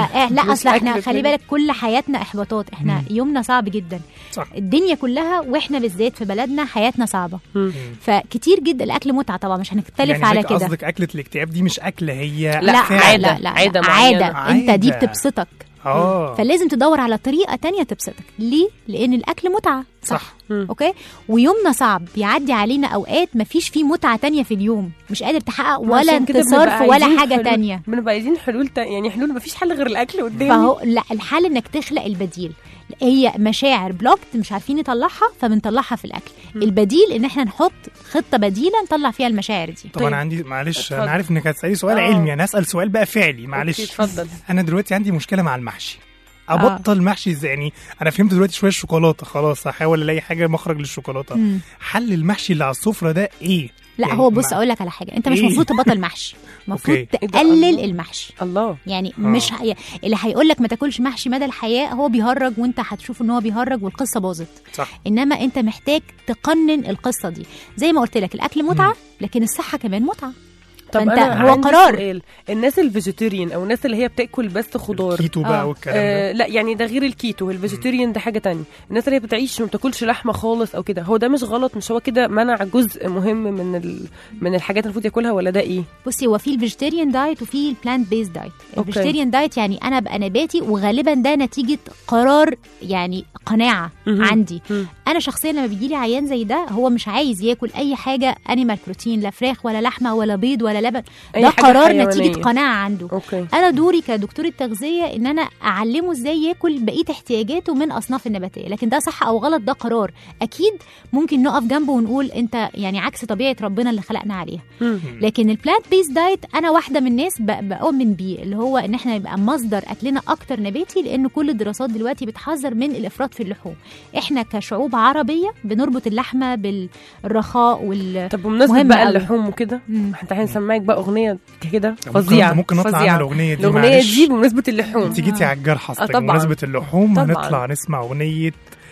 لا اصل احنا خلي بالك كل حياتنا احباطات، احنا مم. يومنا صعب جدا. صح. الدنيا كلها واحنا بالذات في بلدنا حياتنا صعبه. مم. فكتير جدا الاكل متعه طبعا، مش هنختلف يعني على كده. قصدك اكله الاكتئاب دي مش اكله، هي لا عاده لا لا عاده, عادة. عادة. انت دي بتبسطك. اه فلازم تدور على طريقه تانية تبسطك. ليه؟ لان الاكل متعه. صح, صح. اوكي. ويومنا صعب، بيعدي علينا اوقات ما فيش فيه متعه تانية في اليوم، مش قادر تحقق ولا انتصار في ولا حاجه حلول. تانية. بنبقى عايزين حلول تا... يعني حلول، ما فيش حل غير الاكل قدامي. فهو لا، الحل انك تخلق البديل. هي مشاعر بلوكت مش عارفين نطلعها، فبنطلعها في الاكل. م. البديل ان احنا نحط خطه بديله نطلع فيها المشاعر دي. طب انا عندي معلش، انا عارف انك هتسالي سؤال أوه. علمي، انا اسال سؤال بقى فعلي. معلش اتفضل. انا دلوقتي عندي مشكله مع المحشي، ابطل آه. محشي ازاي؟ يعني انا فهمت دلوقتي شويه الشوكولاته، خلاص هحاول الاقي حاجه مخرج للشوكولاته. مم. حل المحشي اللي على السفره ده ايه؟ لا يعني هو بص اقول لك على حاجه، انت مش إيه؟ مفروض تبطل محشي، المفروض تقلل المحشي. الله. يعني آه. مش هي... اللي هيقول لك ما تاكلش محشي مدى الحياه هو بيهرج، وانت هتشوف ان هو بيهرج والقصه باظت. صح. انما انت محتاج تقنن القصه دي، زي ما قلت لك الاكل متعه، مم. لكن الصحه كمان متعه. طب أنا هو قرار سؤال. الناس الفيجيتيريان او الناس اللي هي بتاكل بس خضار، الكيتو بقى آه. والكلام آه لا يعني ده غير الكيتو، الفيجيتيريان ده حاجه تانية. الناس اللي هي بتعيش وما بتاكلش لحمه خالص او كده، هو ده مش غلط؟ مش هو كده منع جزء مهم من ال... من الحاجات المفروض ياكلها، ولا ده ايه؟ بصي، هو في الفيجيتيريان دايت وفي البلانت بيز دايت. الفيجيتيريان دايت يعني انا ابقى نباتي، وغالبا ده نتيجه قرار، يعني قناعه م-م. عندي. م-م. انا شخصيا لما بيجي لي عيان زي ده، هو مش عايز ياكل اي حاجه انيمال بروتين، لا فراخ ولا لحمه ولا بيض ولا لبن، ده قرار حيوانية. نتيجه قناعه عنده. أوكي. انا دوري كدكتور التغذيه ان انا اعلمه ازاي ياكل بقيه احتياجاته من اصناف النباتيه، لكن ده صح او غلط ده قرار. اكيد ممكن نقف جنبه ونقول انت يعني عكس طبيعه ربنا اللي خلقنا عليها. م- لكن البلانت بيس دايت انا واحده من الناس بؤمن بيه، اللي هو ان احنا يبقى مصدر اكلنا اكتر نباتي، لان كل الدراسات دلوقتي بتحذر من الافراط في اللحوم. احنا كشعوب عربيه بنربط اللحمه بالرخاء وال طب بمناسبه بقى اللحوم وكده، احنا هنسمعك بقى اغنيه كده فظيعه. ممكن نطلع عن الاغنيه دي. الاغنيه دي بمناسبه اللحوم، انت جيتي على الجرح حضرتك. بمناسبه اللحوم هنطلع نسمع اغنيه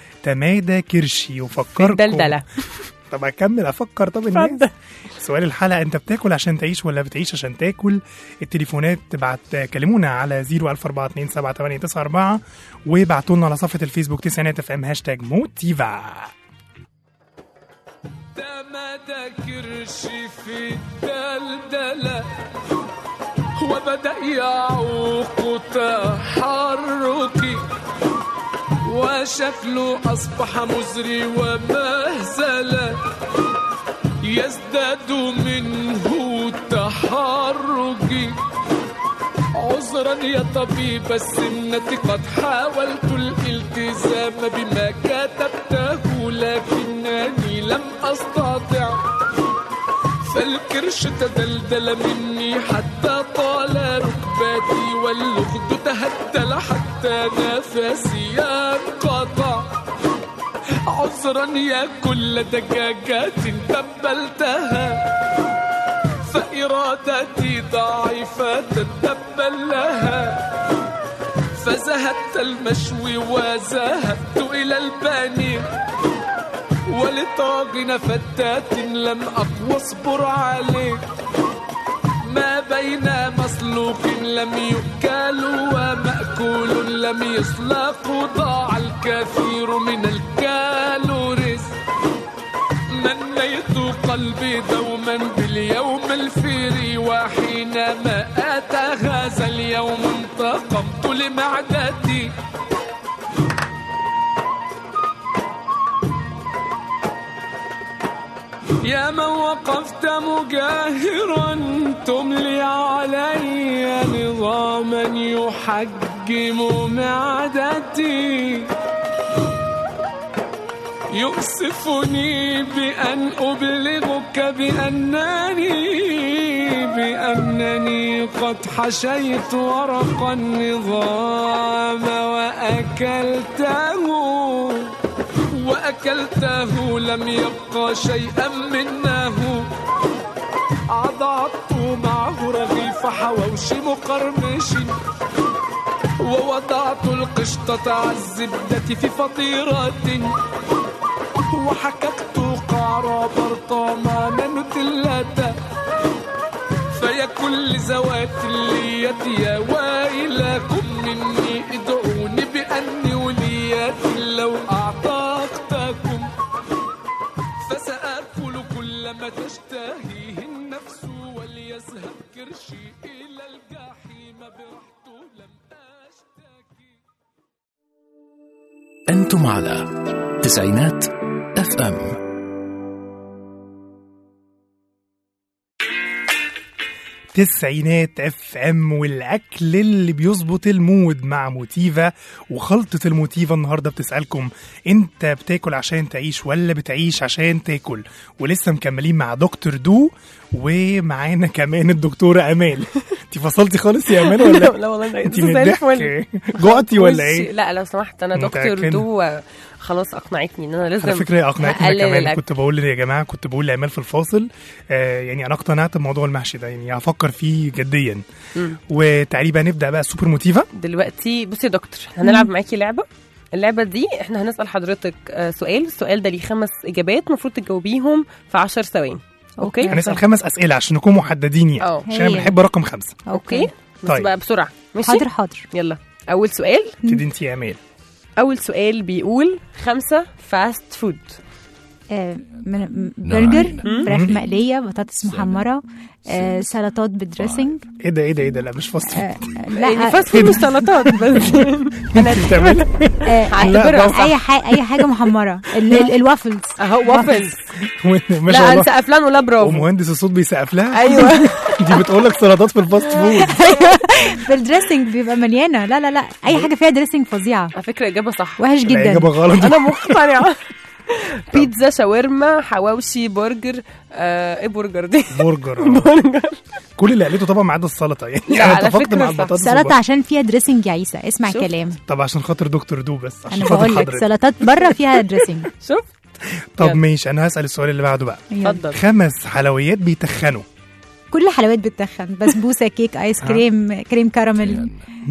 تمادى كرشي وفكركم دلدله. طب اكمل افكر. طب الناس سؤال الحلقه، انت بتاكل عشان تعيش ولا بتعيش عشان تاكل؟ التليفونات تبعت كلمونا على صفر ألف أربعة اتنين سبعة تمانية تسعة أربعة، وابعتوا لنا على صفحه الفيسبوك تسعينات اف ام هاشتاج موتيفا. تمادى كرشي في الدلدله وبدأ يعوق تحركي، وشكله أصبح مزري ومهزلة، يزداد منه تحركي. عذرا يا طبيب السمنة، قد حاولت الالتزام بما كتبته لكنني لم أستطع، فالكرش تدلدل مني حتى طال ركباتي، واللغد تهدل حتى نفسي انقطع. عذرا يا كل دجاجات تبلتها، فإرادتي ضعيفة تتبل لها، فزهدت المشوي وذهبت إلى الباني، ولطاغن فتات لم أقوى اصبر عليه، ما بين مسلوق لم يؤكل ومأكول لم يسلق، ضاع الكثير من الكالوريز، منيت قلبي دوما باليوم الفيري، وحينما أتى هذا اليوم انتقمت لمعدتي. يا من وقفت مجاهرا تملي علي نظاما يحجم معدتي، يؤسفني بأن أبلغك بأنني بأنني قد حشيت ورق النظام وأكلته وأكلته لم يبقى شيئا منه، عضعت معه رغيف حواوشي مقرمش، ووضعت القشطة على الزبدة في فطيرة، وحككت قعر برطمان نوتيلاتا، فيا كل ذوات الليات يا ويلكم مني ادعوني بأني وليات لو أعتقتكم، فسأكل كل ما تشتهيه النفس وليذهب كرشي إلى الجحيم برحت لم أشتكي. أنتم على تسعينات اف ام. تسعينات اف ام والاكل اللي بيظبط المود مع موتيفا. وخلطة الموتيفا النهاردة بتسألكم انت بتاكل عشان تعيش ولا بتعيش عشان تاكل؟ ولسه مكملين مع دكتور دو ومعانا كمان الدكتورة امال. انت فصلتي خالص يا امال ولا لا والله انت من الضحك جوعتي ولا ايه؟ لا لو سمحت انا دكتور دو خلاص اقنعتني ان انا لازم. على فكره اقنعتني انا كمان الأكل. كنت بقول يا جماعه كنت بقول لامال في الفاصل آه يعني انا اقتنعت بموضوع المحشي ده، يعني هفكر فيه جديا. وتعالي بقى نبدا بقى سوبر موتيفا دلوقتي. بصي يا دكتور هنلعب معاكي لعبه. اللعبه دي احنا هنسال حضرتك سؤال، السؤال ده ليه خمس اجابات المفروض تجاوبيهم في عشر ثواني. اوكي هنسال خمس اسئله عشان نكون محددين يعني، عشان انا بحب رقم خمسة. اوكي بس طيب. بقى بسرعه ماشي. حاضر حاضر يلا. اول سؤال ابتدي انت يا امال. أول سؤال بيقول خمسة فاست فود. آه برجر، فراخ مقلية، بطاطس محمرة، آه سلطات بدريسنج. ايه ده ايه ده ايه ده لا مش فاست فود. آه لا فاست فود مش سلطات بس. انا اعتبرها اي حاجه اي حاجه محمره. الوافلز اهو وافلز. لا انسقف لها ولا برافو. ومهندس الصوت بيسقف لها. ايوه دي بتقول لك سلطات في الفاست فود. في الدريسنج بيبقى مليانه. لا لا لا اي حاجه فيها دريسنج فظيعه. على فكره اجابه صح. وحش جدا. اجابه غلط. انا مقتنعه. بيتزا، شاورما، حواوشي، برجر. ايه برجر دي؟ برجر. برجر. كل اللي قالته طبعا ما عدا السلطه يعني. انا اتفقت مع البطاطس. السلطه عشان فيها دريسنج يا عيسى، اسمع كلام. طب عشان خاطر دكتور دو بس. انا بقول لك سلطات بره فيها دريسنج. شوف. طب ماشي انا هسال السؤال اللي بعده بقى. اتفضل. خمس حلويات بيتخنوا. كل الحلويات بتتخن، بسبوسه، كيك، ايس كريم، كريم كراميل،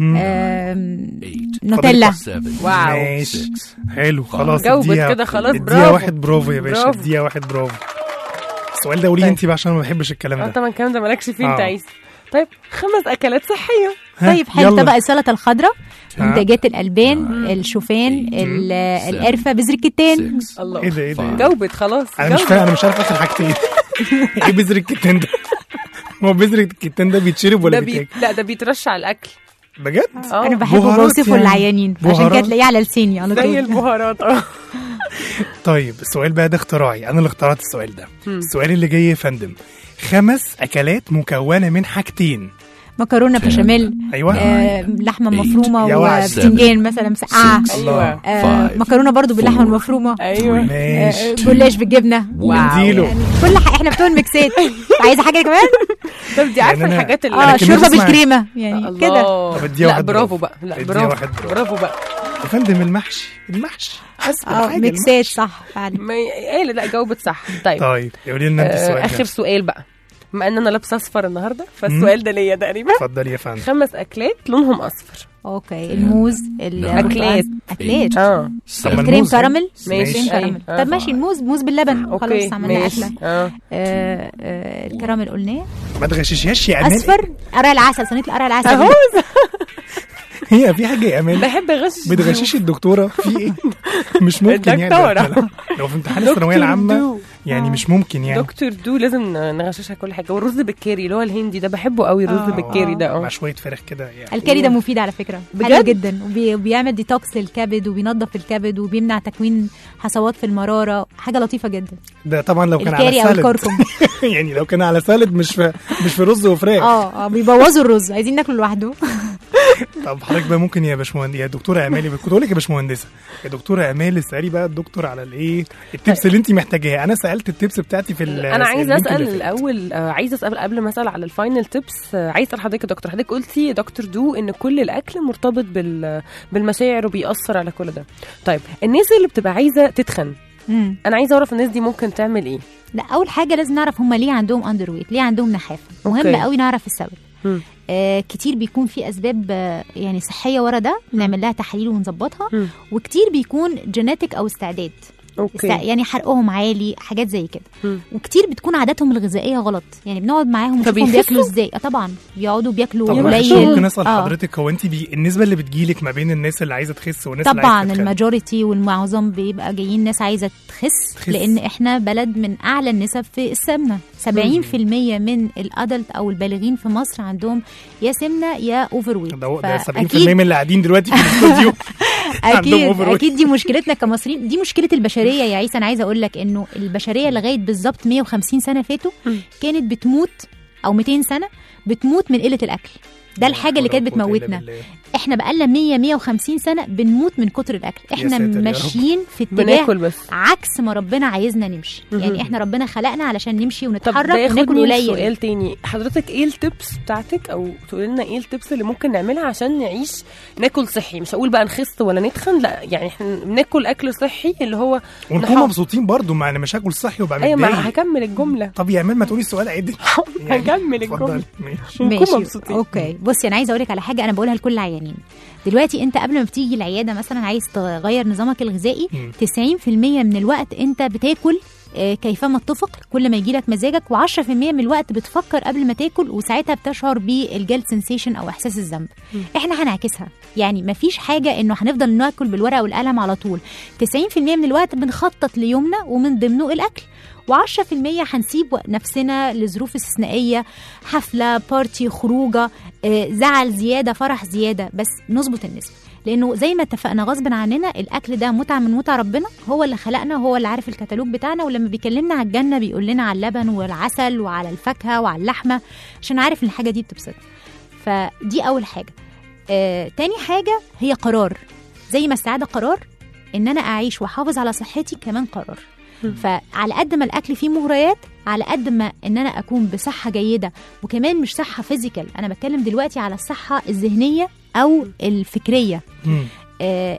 نوتيلا. واو ماشي حلو خلاص. جاوبت كده خلاص. برافو. اديها واحد برافو يا باشا. اديها واحد برافو. السؤال ده قولي انت بقى عشان ما بحبش الكلام ده. اه طبعا الكلام ده مالكش فيه انت عايز. طيب خمس اكلات صحيه. طيب حلو. طبق السلطه الخضراء، منتجات الالبان، الشوفان، القرفه، بذر الكتان. الله ايه ده ايه ده. جاوبت خلاص. انا مش فاهم، انا مش عارف اخر حاجتين. ايه بذر الكتان ده؟ هو بذر الكتان ده بيتشرب ولا بيتاكل؟ لا ده بيترش على الاكل بجد. انا بحبه بوصفه للعيانين عشان كده تلاقيه على لساني على طول زي البهارات. اه طيب السؤال بقى ده اختراعي، انا اللي اخترعت السؤال ده. السؤال اللي جاي يا فندم، خمس اكلات مكونه من حاجتين. مكرونه بشاميل. ايوه. آه لحمه مفرومه وبتنجان مثلا مسقعه. ايوه. آه مكرونه برضو باللحمه المفرومه. ايوه. آه جلاش بالجبنه. نديله يعني كل حاجه احنا بتوع الميكسات. عايزه حاجه كمان؟ طب دي عارفه الحاجات اللي اه شوربه بالكريمه يعني كده. لا برافو بقى. لا برافو برافو بقى. يا فندم المحشي المحشي اسهل اه حاجه ميكسات صح فعلا. ما ايه لا جاوبت صح. طيب طيب قولي لنا انت السؤال آه اخر سؤال بقى، بما ان انا لابسه اصفر النهارده فالسؤال ده ليا تقريبا. اتفضلي يا فندم. خمس اكلات لونهم اصفر. اوكي الموز اكلات اكلات اه كريم كراميل ماشي كريم كراميل. طب ماشي الموز موز باللبن خلاص عملنا اكله. اه الكراميل قلناه. ما تغششيش يا امال. اصفر قرع العسل صينيه القرع العسل اهو. هي في حاجه يا امال بحب اغش بتغششي الدكتوره في ايه؟ مش ممكن يعني لو في امتحان الثانويه العامه يعني مش ممكن يعني. دكتور دو لازم نغششها كل حاجه. والرز بالكاري اللي هو الهندي ده بحبه قوي. الرز آه. بالكاري ده اه مع شويه فراخ كده يعني. الكاري ده مفيد على فكره حلو جدا وبيعمل ديتوكس للكبد وبينظف الكبد وبيمنع تكوين حصوات في المراره. حاجه لطيفه جدا. ده طبعا لو كان على سالد يعني لو كان على سالد مش في مش في رز وفراخ. اه اه بيبوظوا الرز عايزين ناكله لوحده. طب حضرتك بقى ممكن يا باشمهندس يا دكتوره امالي كنت اقول لك يا باشمهندسه يا دكتوره امالي اسالي بقى الدكتور على الايه التبس اللي انت محتاجاها. انا سالت التبس بتاعتي في انا عايزه اسال الاول آه عايزه اسال قبل ما اسال على الفاينل تبس. آه عايزه اسال حضرتك يا دكتور. حضرتك قلتي يا دكتور دو ان كل الاكل مرتبط بال بالمشاعر وبيأثر على كل ده. طيب الناس اللي بتبقى عايزه تتخن مم. انا عايزه اعرف الناس دي ممكن تعمل ايه؟ لا اول حاجه لازم نعرف هم ليه عندهم اندر ويت ليه عندهم نحافه. مهم قوي نعرف السبب. مم. آه كتير بيكون في اسباب آه يعني صحيه ورا ده بنعمل لها تحاليل ونظبطها. وكتير بيكون جيناتيك او استعداد. أوكي. يعني حرقهم عالي حاجات زي كده. وكتير بتكون عاداتهم الغذائيه غلط. يعني بنقعد معاهم نشوفهم بياكلوا ازاي. اه طبعا بيقعدوا بياكلوا قليل. ممكن اسال آه. حضرتك هو انت بي... النسبه اللي بتجيلك ما بين الناس اللي عايزه تخس والناس اللي عايزه تتخن؟ طبعا الماجوريتي والمعظم بيبقى جايين ناس عايزه تخس, تخس لان احنا بلد من اعلى النسب في السمنه. سبعين بالمية من الادلت او البالغين في مصر عندهم يا سمنه يا اوفر ويت. ده سبعين بالمية من اللي قاعدين دلوقتي في الاستوديو اكيد اكيد دي مشكلتنا كمصريين. دي مشكله البشريه يا عيسى. انا عايزه اقول لك انه البشريه لغايه بالظبط مية وخمسين سنه فاتوا كانت بتموت او مئتين سنه بتموت من قله الاكل. ده الحاجه اللي كانت بتموتنا. احنا بقالنا مية مية وخمسين سنه بنموت من كتر الاكل. احنا ماشيين في اتجاه عكس ما ربنا عايزنا نمشي. يعني احنا ربنا خلقنا علشان نمشي ونتحرك وناكل قليل. سؤال تاني حضرتك ايه التبس بتاعتك او تقول لنا ايه التبس اللي ممكن نعملها عشان نعيش ناكل صحي؟ مش هقول بقى نخس ولا نتخن لا يعني احنا بناكل اكل صحي اللي هو ونكون مبسوطين برضو. ما انا مش هاكل صحي وبعمل ايوه ما هكمل الجمله. طب يا امان ما تقولي السؤال عدل. هكمل الجمله ماشي اوكي. بصي انا عايزه اقول لك على حاجه انا بقولها لكل العيانين. دلوقتي انت قبل ما بتيجي العياده مثلا عايز تغير نظامك الغذائي تسعين بالمية من الوقت انت بتاكل كيفما اتفق كل ما يجي لك مزاجك و10% من الوقت بتفكر قبل ما تاكل وساعتها بتشعر بالجلد سنسيشن او احساس الذنب. احنا هنعكسها. يعني مفيش حاجه انه هنفضل ناكل بالورقه والقلم على طول. تسعين بالمية من الوقت بنخطط ليومنا ومن ضمنه الاكل وعشرة في المية هنسيب نفسنا لظروف استثنائية حفلة بارتي خروجة زعل زيادة فرح زيادة بس نظبط النسبة. لأنه زي ما اتفقنا غصب عننا الأكل ده متعة من متع ربنا. هو اللي خلقنا هو اللي عارف الكتالوج بتاعنا. ولما بيكلمنا على الجنة بيقول لنا على اللبن والعسل وعلى الفاكهة وعلى اللحمة عشان عارف إن الحاجة دي بتبسط. فدي أول حاجة. آه، تاني حاجة هي قرار. زي ما السعادة قرار إن أنا أعيش وأحافظ على صحتي كمان قرار. فعلى قد ما الاكل فيه مغريات على قد ما ان انا اكون بصحه جيده وكمان مش صحه فيزيكال. انا بتكلم دلوقتي على الصحه الذهنيه او الفكريه. آه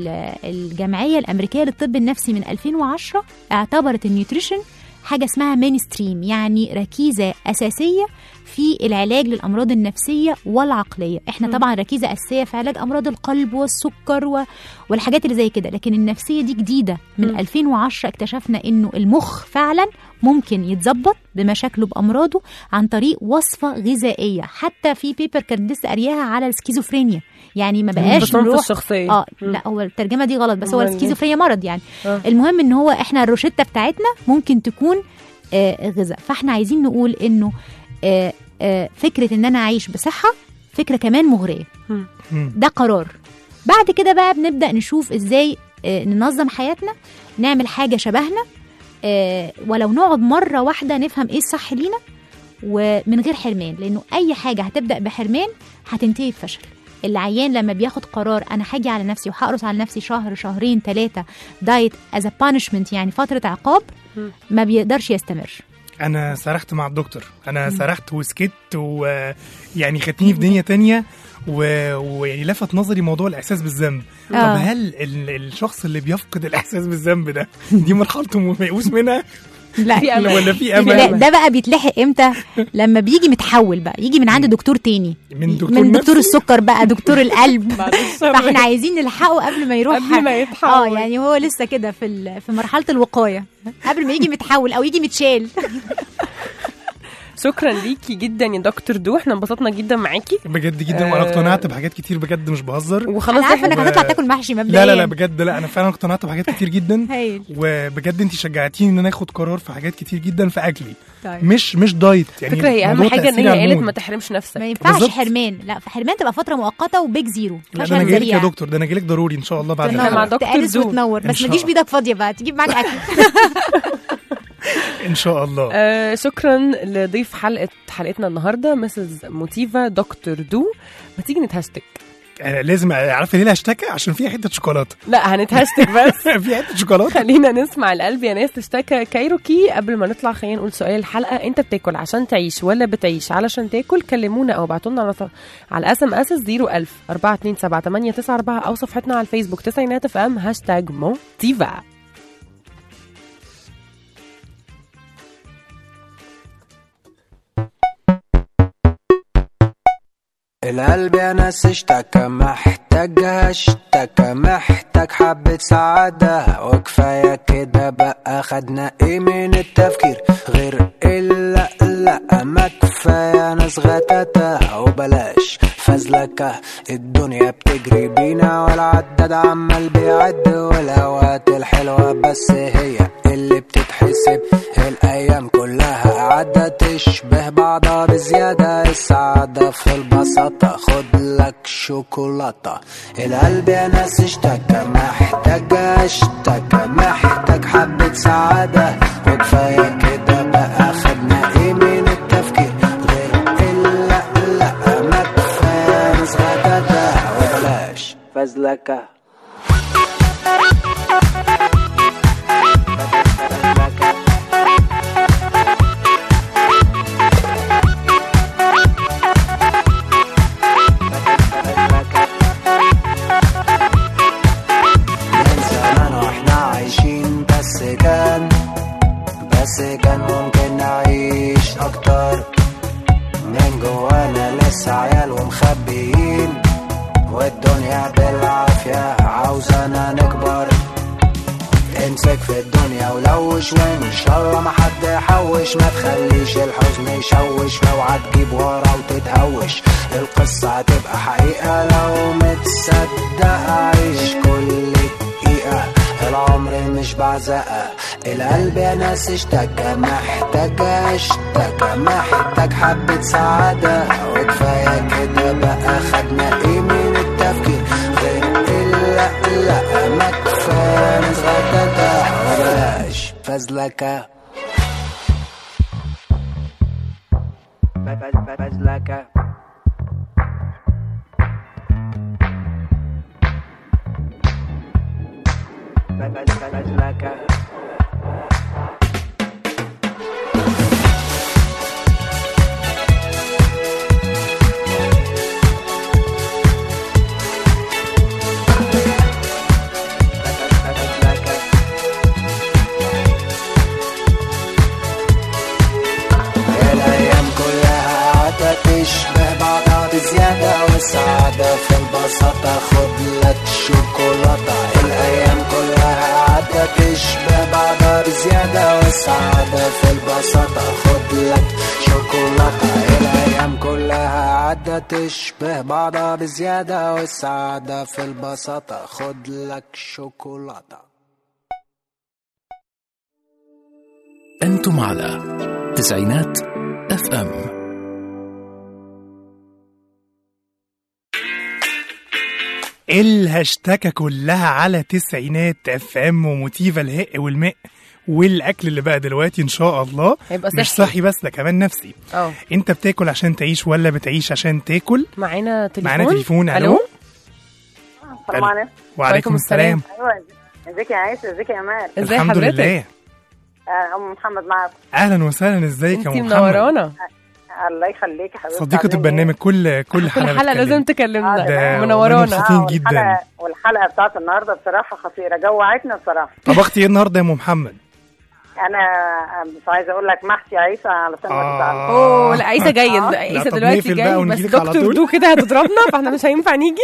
الجمعيه الامريكيه للطب النفسي من ألفين وعشرة اعتبرت النيوتريشن حاجه اسمها مين ستريم يعني ركيزه اساسيه في العلاج للامراض النفسيه والعقليه. احنا طبعا ركيزه اساسيه في علاج امراض القلب والسكر و... والحاجات اللي زي كده. لكن النفسيه دي جديده من م. ألفين وعشرة اكتشفنا انه المخ فعلا ممكن يتظبط بمشاكله بامراضه عن طريق وصفه غذائيه. حتى في بيبر كانت لسه قارياها على السكيزوفرينيا. يعني ما بقاش نروح الشخصيه اه م. لا هو الترجمه دي غلط بس هو السكيزوفرينيا مرض يعني. آه. المهم ان هو احنا الروشته بتاعتنا ممكن تكون آه غذاء. فاحنا عايزين نقول انه آه آه فكرة ان انا اعيش بصحة فكرة كمان مغرية. ده قرار. بعد كده بقى بنبدأ نشوف ازاي آه ننظم حياتنا نعمل حاجة شبهنا آه ولو نقعد مرة واحدة نفهم ايه الصح لينا ومن غير حرمان. لانه اي حاجة هتبدأ بحرمان هتنتهي بفشل. العيان لما بياخد قرار انا هاجي على نفسي وهقرص على نفسي شهر شهرين ثلاثة دايت as a punishment يعني فترة عقاب ما بيقدرش يستمر. انا سرحت مع الدكتور. انا سرحت وسكت ويعني خدتني في دنيا تانية و- ويعني لفت نظري موضوع الاحساس بالذنب. آه. طب هل ال- الشخص اللي بيفقد الاحساس بالذنب ده دي مرحلته ميؤوس منها لا في أمل. ولا في لا امل؟ ده بقى بيتلحق امتى؟ لما بيجي متحول بقى، يجي من عند دكتور تاني، من دكتور من دكتور نفسي؟ السكر بقى، دكتور القلب. فاحنا عايزين نلحقه قبل ما يروح، قبل ما يتحول. اه يعني هو لسه كده في ال- في مرحله الوقايه قبل ما يجي متحول او يجي متشال. شكرا ليكي جدا يا دكتور دو، احنا انبسطنا جدا معاكي بجد جدا، وانا اقتنعت بحاجات كتير بجد، مش بهزر. وخلاص انا عارفه انك هتطلع تاكل محشي مبدئيا. لا لا لا بجد، لا انا فعلا اقتنعت بحاجات كتير جدا. هايل. وبجد انت شجعتيني ان انا اخد قرار في حاجات كتير جدا في اكلي. طيب. مش مش دايت يعني. فكرة هي اهم موضوع حاجه ان تأثير هي على قالت المود. ما تحرمش نفسك. ما ينفعش بالظبط. حرمان، لا فحرمان تبقى فتره مؤقته وبيج زيرو. لا ده انا جايلك يا دكتور، ده انا جايلك ضروري ان شاء الله بعد تنور، الحلقة. تقلس وتنور، إن بس شاء ما تجيش الله. بايدك فاضيه بقى، تجيب معاك اكل. ان شاء الله. آه شكرا لضيف حلقه حلقتنا النهارده مسز موتيفا دكتور دو. ما تيجي نتهاشتك؟ انا لازم عارفه ليه هشتكى؟ عشان فيها حته شوكولاته. لا هنتهاشتك بس. في حته شوكولاته. خلينا نسمع القلب يا ناس اشتكى كايروكي. قبل ما نطلع خلينا نقول سؤال الحلقه، انت بتاكل عشان تعيش ولا بتعيش علشان تاكل؟ كلمونا او ابعتوا لنا على على اس ام اس صفر ألف أربعة اتنين سبعة تمانية تسعة أربعة او صفحتنا على الفيسبوك تسعينات اف ام هاشتاج موتيفا. القلب يا ناس اشتكى، محتاج اشتكى، محتاج حبة سعادة، وكفاية كده بقى. خدنا ايه من التفكير غير الا لا ما كفاية ناس غتاتة وبلاش فزلكة. الدنيا بتجري بينا والعداد عمال بيعد، والاوقات الحلوة بس هي اللي بتتحسب. الايام كلها عدت تشبه بعضها بزيادة، السعادة في البساطة، خد لك شوكولاتة. القلب يا ناس اشتكى، محتاج اشتكى، محتاج حبة سعادة، وكفاية كده بقى. خدنا ايه من التفكير غير الا لا ما كفاية ناس غتاتة وبلاش فزلكة. بس كان ممكن نعيش اكتر من جوانا، لسه عيال ومخبيين، والدنيا بالعافية عاوزانا نكبر. امسك في الدنيا ولوش، وان شاء الله ما حد يحوش. ما تخليش الحزن يشوش، اوعى تجيب ورا وتتهوش. القصة هتبقى حقيقة لو متصدق. عيش كل دقيقة، العمر مش بعزقة. القلب يا ناس اشتكى، محتاج اشتكى، محتاج حبة سعادة، وكفاية كده بقى. خدنا ايه من التفكير غير الا لا ما كفاية ناس غتاتة وبلاش فزلكة. فزلكة فزلكة. تشبه بعضها بزيادة، والسعادة في البساطة، خد لك شوكولاتة. الأيام كلها عادة تشبه بعضها بزيادة، والسعادة في البساطة، خد لك شوكولاتة. الأيام كلها عادة تشبه بعضها بزيادة، والسعادة في البساطة، خد لك شوكولاتة. أنتم على تسعينات اف ام. الهاشتاكة كلها على تسعينات اف ام وموتيفا الهق والماء والاكل اللي بقى دلوقتي ان شاء الله مش صحي بس ده كمان نفسي. اه انت بتاكل عشان تعيش ولا بتعيش عشان تاكل؟ معانا تليفون. معانا تليفون. الو السلام عليكم. وعليكم السلام. ايوه ازيك يا عائشه؟ ازيك يا امال؟ ازي الحمد حضرتك؟ لله. ام محمد معاكم. اهلا وسهلا. ازيك يا انتي محمد؟ منورانا. الله يخليك يا حبيبتي. صديقة البرنامج كل كل حلقة كل حلقة لازم تكلمنا. ده منورانا. مبسوطين آه، جدا. والحلقة, والحلقة بتاعت النهاردة بصراحة خطيرة، جوعتنا بصراحة. طبختي ايه النهارده يا ام محمد؟ أنا مش عايزة أقول لك محشي عيسى علشان ما تزعلش. اوه لا عيسى جاي، آه. عيسى طب دلوقتي نقفل بقى جاي، بس ونجيلك على دكتور طول. دو كده هتضربنا فاحنا مش هينفع نيجي.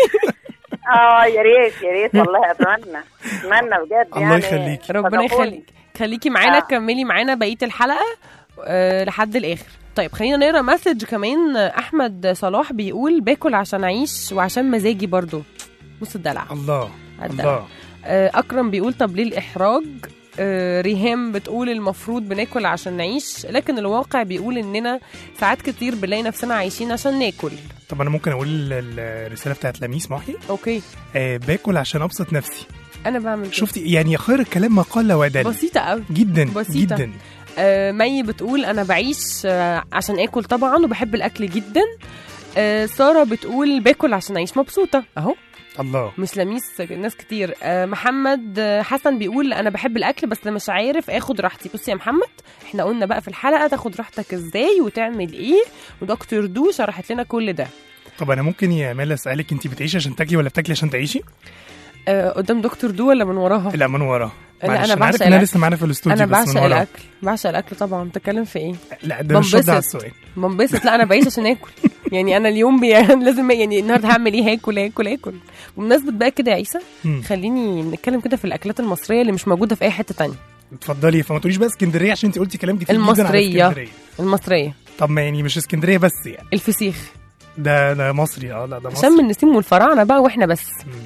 اه يا ريت يا ريت والله، اتمنى اتمنى بجد الله يعني. يخليكي. ربنا فتقول- يخليك، خليكي معانا، آه. كملي معانا بقيه الحلقه أه لحد الاخر. طيب خلينا نقرا مسج كمان. احمد صلاح بيقول باكل عشان اعيش وعشان مزاجي برضو. بص الدلع. الله الدلع. الله. أه اكرم بيقول طب ليه الاحراج؟ أه ريهام بتقول المفروض بناكل عشان نعيش، لكن الواقع بيقول اننا ساعات كتير بنلاقي نفسنا عايشين عشان ناكل. طب انا ممكن اقول الرساله بتاعت لميس محي؟ اوكي. آه باكل عشان ابسط نفسي. انا بعمل كده. شفتي يعني خير الكلام ما قل ودل. بسيطه قوي جدا بسيطة. جدا. آه مي بتقول انا بعيش آه عشان اكل طبعا وبحب الاكل جدا. آه ساره بتقول باكل عشان اعيش مبسوطه اهو. الله. مش لميس ناس كتير. آه محمد آه حسن بيقول انا بحب الاكل بس مش عارف اخد راحتي. بص يا محمد، احنا قلنا بقى في الحلقه تاخد راحتك ازاي وتعمل ايه، ودكتور دو شرحت لنا كل ده. طب انا ممكن يا مال اسالك، انت بتعيشي عشان تاكلي ولا بتاكلي عشان تعيشي؟ آه قدام دكتور دو ولا من وراها؟ لا من وراها. لا معلش، انا عارف بعشق انها الاكل. لسه معانا في الاستوديو انا بس من بعشق وراها. الاكل بعشق الاكل طبعا. بتتكلم في ايه؟ لا ده مش رد على السؤال. بنبسط. لا انا بعيش عشان اكل. يعني انا اليوم بي... لازم يعني النهارده هعمل ايه؟ هاكل هاكل هاكل. بمناسبه بقى كده يا عيسى، مم. خليني نتكلم كده في الاكلات المصريه اللي مش موجوده في اي حته تانية. اتفضلي. فما تقوليش بقى اسكندريه عشان انت قلتي كلام كتير جدا على المصريه اسكندريه. المصريه. طب ما يعني مش اسكندريه بس يعني. الفسيخ ده ده مصري. اه لا ده مصري. شم النسيم والفراعنه بقى واحنا بس.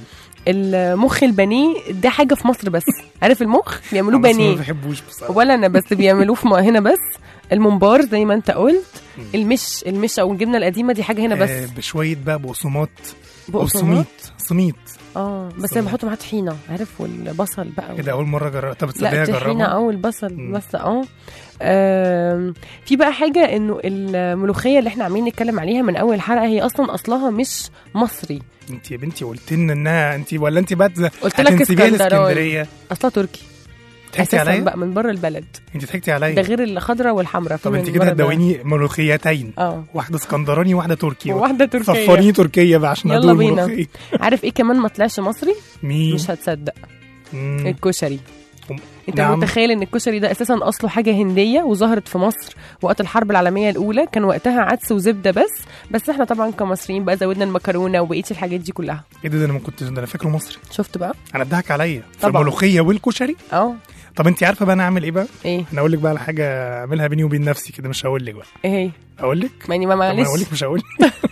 المخ البانيه ده حاجه في مصر بس. عارف المخ بيعملوه بس ما بانيه بحبوش بصراحه. ولا انا، بس بيعملوه في م- هنا بس. الممبار زي ما انت قلت. المش المش او الجبنه القديمه دي حاجه هنا بس. آه بشويه بقى بقسماط. بقسماط؟ سميط. اه بس انا بحط معاه طحينه، عارف، والبصل بقى. ايه ده اول مره جربت. طب تصدقي لا اجربها؟ الطحينه او البصل بس. اه آم، في بقى حاجه انه الملوخيه اللي احنا عاملين نتكلم عليها من اول حلقه هي اصلا اصلها مش مصري. انت يا بنتي قلت لنا انها انت ولا انت بقى قلت لك اسكندريه. اسكندراني اصلها تركي. ضحكتي اساسا عليا بقى من بره البلد. انت ضحكتي عليا. ده غير الخضراء والحمراء. طب انت كده هتدويني ملوخيتين. اه واحده اسكندراني وواحده تركي. وواحده تركيه. صفريني تركيه بقى عشان يلا ادوق بينا. الملوخيه. عارف ايه كمان ما طلعش مصري؟ مين؟ مش هتصدق. مم. الكشري. انت نعم. متخيل ان الكشري ده اساسا اصله حاجه هنديه وظهرت في مصر وقت الحرب العالميه الاولى. كان وقتها عدس وزبده بس بس احنا طبعا كمصريين بقى زودنا المكرونه وبقيه الحاجات دي كلها. ايه ده, ده انا ما كنت ده انا فاكره مصري. شفت بقى؟ انا اتضحك عليا في طبعا. الملوخيه والكشري. اه طب انت عارفه بقى انا اعمل ايه بقى؟ ايه؟ انا اقول لك بقى على حاجه اعملها بيني وبين نفسي كده، مش هقول لك بقى. ايه هي؟ اقول لك؟ يعني ما معلش. اقول لك مش هقول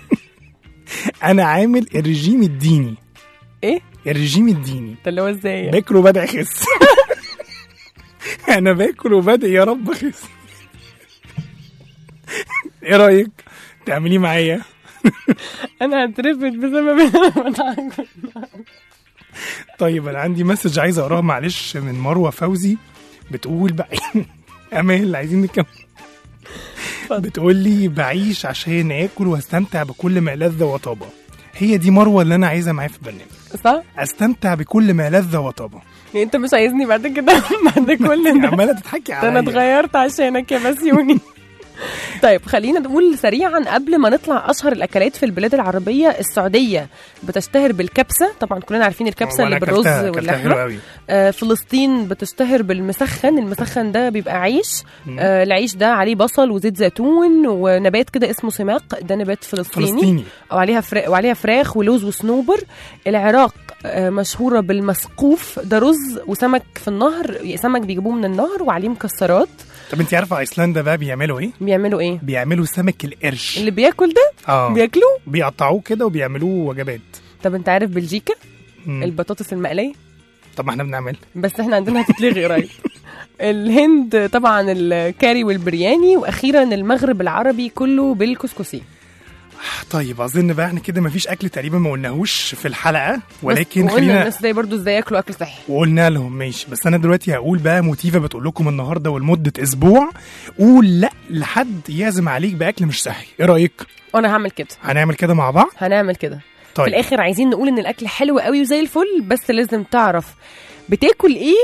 انا عامل الرجيم الديني. ايه؟ الرجيم الديني. ده اللي هو ازاي؟ باكل وبدأ اخس. انا باكل وبدأ يا رب اخس. ايه رايك تعمليه معايا؟ انا هترفد بسبب. طيب انا عندي مسج عايز اقراها معلش من مروه فوزي. بتقول بقى امال عايزين نكمل. بتقول لي بعيش عشان اكل واستمتع بكل ما لذ وطاب. هي دي مروه اللي انا عايزها معايا في البرنامج. صح؟ استمتع بكل ما لذ وطاب. يعني انت مش عايزني بعد كده بعد كل ده؟ عماله تضحكي عليا. انا اتغيرت عشانك يا بسيوني. طيب خلينا نقول سريعا قبل ما نطلع اشهر الاكلات في البلاد العربيه. السعوديه بتشتهر بالكبسه، طبعا كلنا عارفين الكبسه اللي بالرز واللحمه. آه فلسطين بتشتهر بالمسخن. المسخن ده بيبقى عيش. آه العيش ده عليه بصل وزيت زيتون ونبات كده اسمه سماق، ده نبات فلسطيني, فلسطيني. وعليها فراخ وعليها فراخ ولوز وصنوبر. العراق آه مشهوره بالمسقوف، ده رز وسمك في النهر، سمك بيجيبوه من النهر وعليه مكسرات. طب انت عارفه ايسلندا بقى بيعملوا ايه؟ بيعملوا ايه؟ بيعملوا سمك القرش اللي بياكل ده. اه بياكلوه بيقطعوه كده وبيعملوه وجبات. طب انت عارف بلجيكا مم. البطاطس المقليه؟ طب ما احنا بنعمل، بس احنا عندنا هتتلغي قريب. الهند طبعا الكاري والبرياني، واخيرا المغرب العربي كله بالكسكسي. طيب اظن بقى احنا كده مفيش اكل تقريبا ما قلناهوش في الحلقه، ولكن خلينا الناس ازاي برضو ازاي ياكلوا اكل صحي وقلنا لهم ماشي. بس انا دلوقتي هقول بقى موتيفا بتقول لكم النهارده ولمده اسبوع قول لا لحد يعزم عليك باكل مش صحي. ايه رايك؟ وانا هعمل كده. هنعمل كده مع بعض. هنعمل كده. طيب. في الاخر عايزين نقول ان الاكل حلو قوي وزي الفل، بس لازم تعرف بتاكل ايه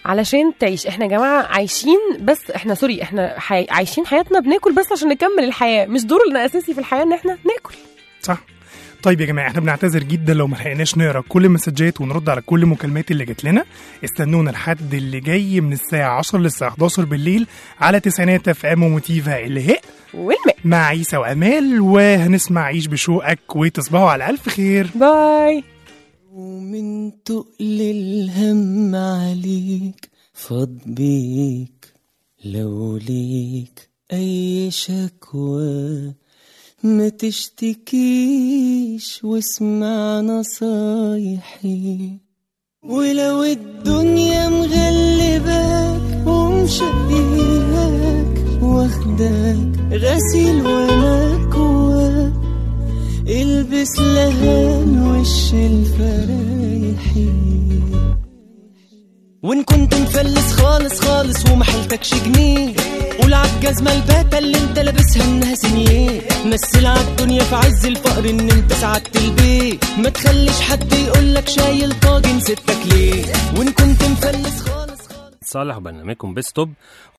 علشان تعيش. احنا يا جماعه عايشين، بس احنا سوري احنا حي... عايشين حياتنا بناكل بس عشان نكمل الحياه، مش دورنا الاساسي في الحياه ان احنا ناكل. صح. طيب يا جماعه احنا بنعتذر جدا لو ما لحقناش نقرا كل المسجات ونرد على كل المكالمات اللي جات لنا. استنونا الحد اللي جاي من الساعه عشرة للساعه حداشر بالليل على تسعينات اف ام وموتيفا الهق والماء مع عيسى وامال، وهنسمع عيش بشوقك، وتصبحوا على الف خير. باي. ومن تقل الهم عليك فاض بيك، لو ليك اي شكوى ما تشتكيش واسمع نصايحي، ولو الدنيا مغلباك ومشقياك واخداك غسيل ومكواك، البس لهان وش الفرايحي. وان كنت مفلس خالص خالص ومحلتكش جنيه، قول عالجزمة الباتة اللي انت لابسها انها سنيه، مثل عالدنيا في عز الفقر ان انت سعدت البيت، ما تخليش حد يقولك شايل طاجن ستك ليه. وان كنت مفلس خالص خالص. صالح برنامجكم بستوب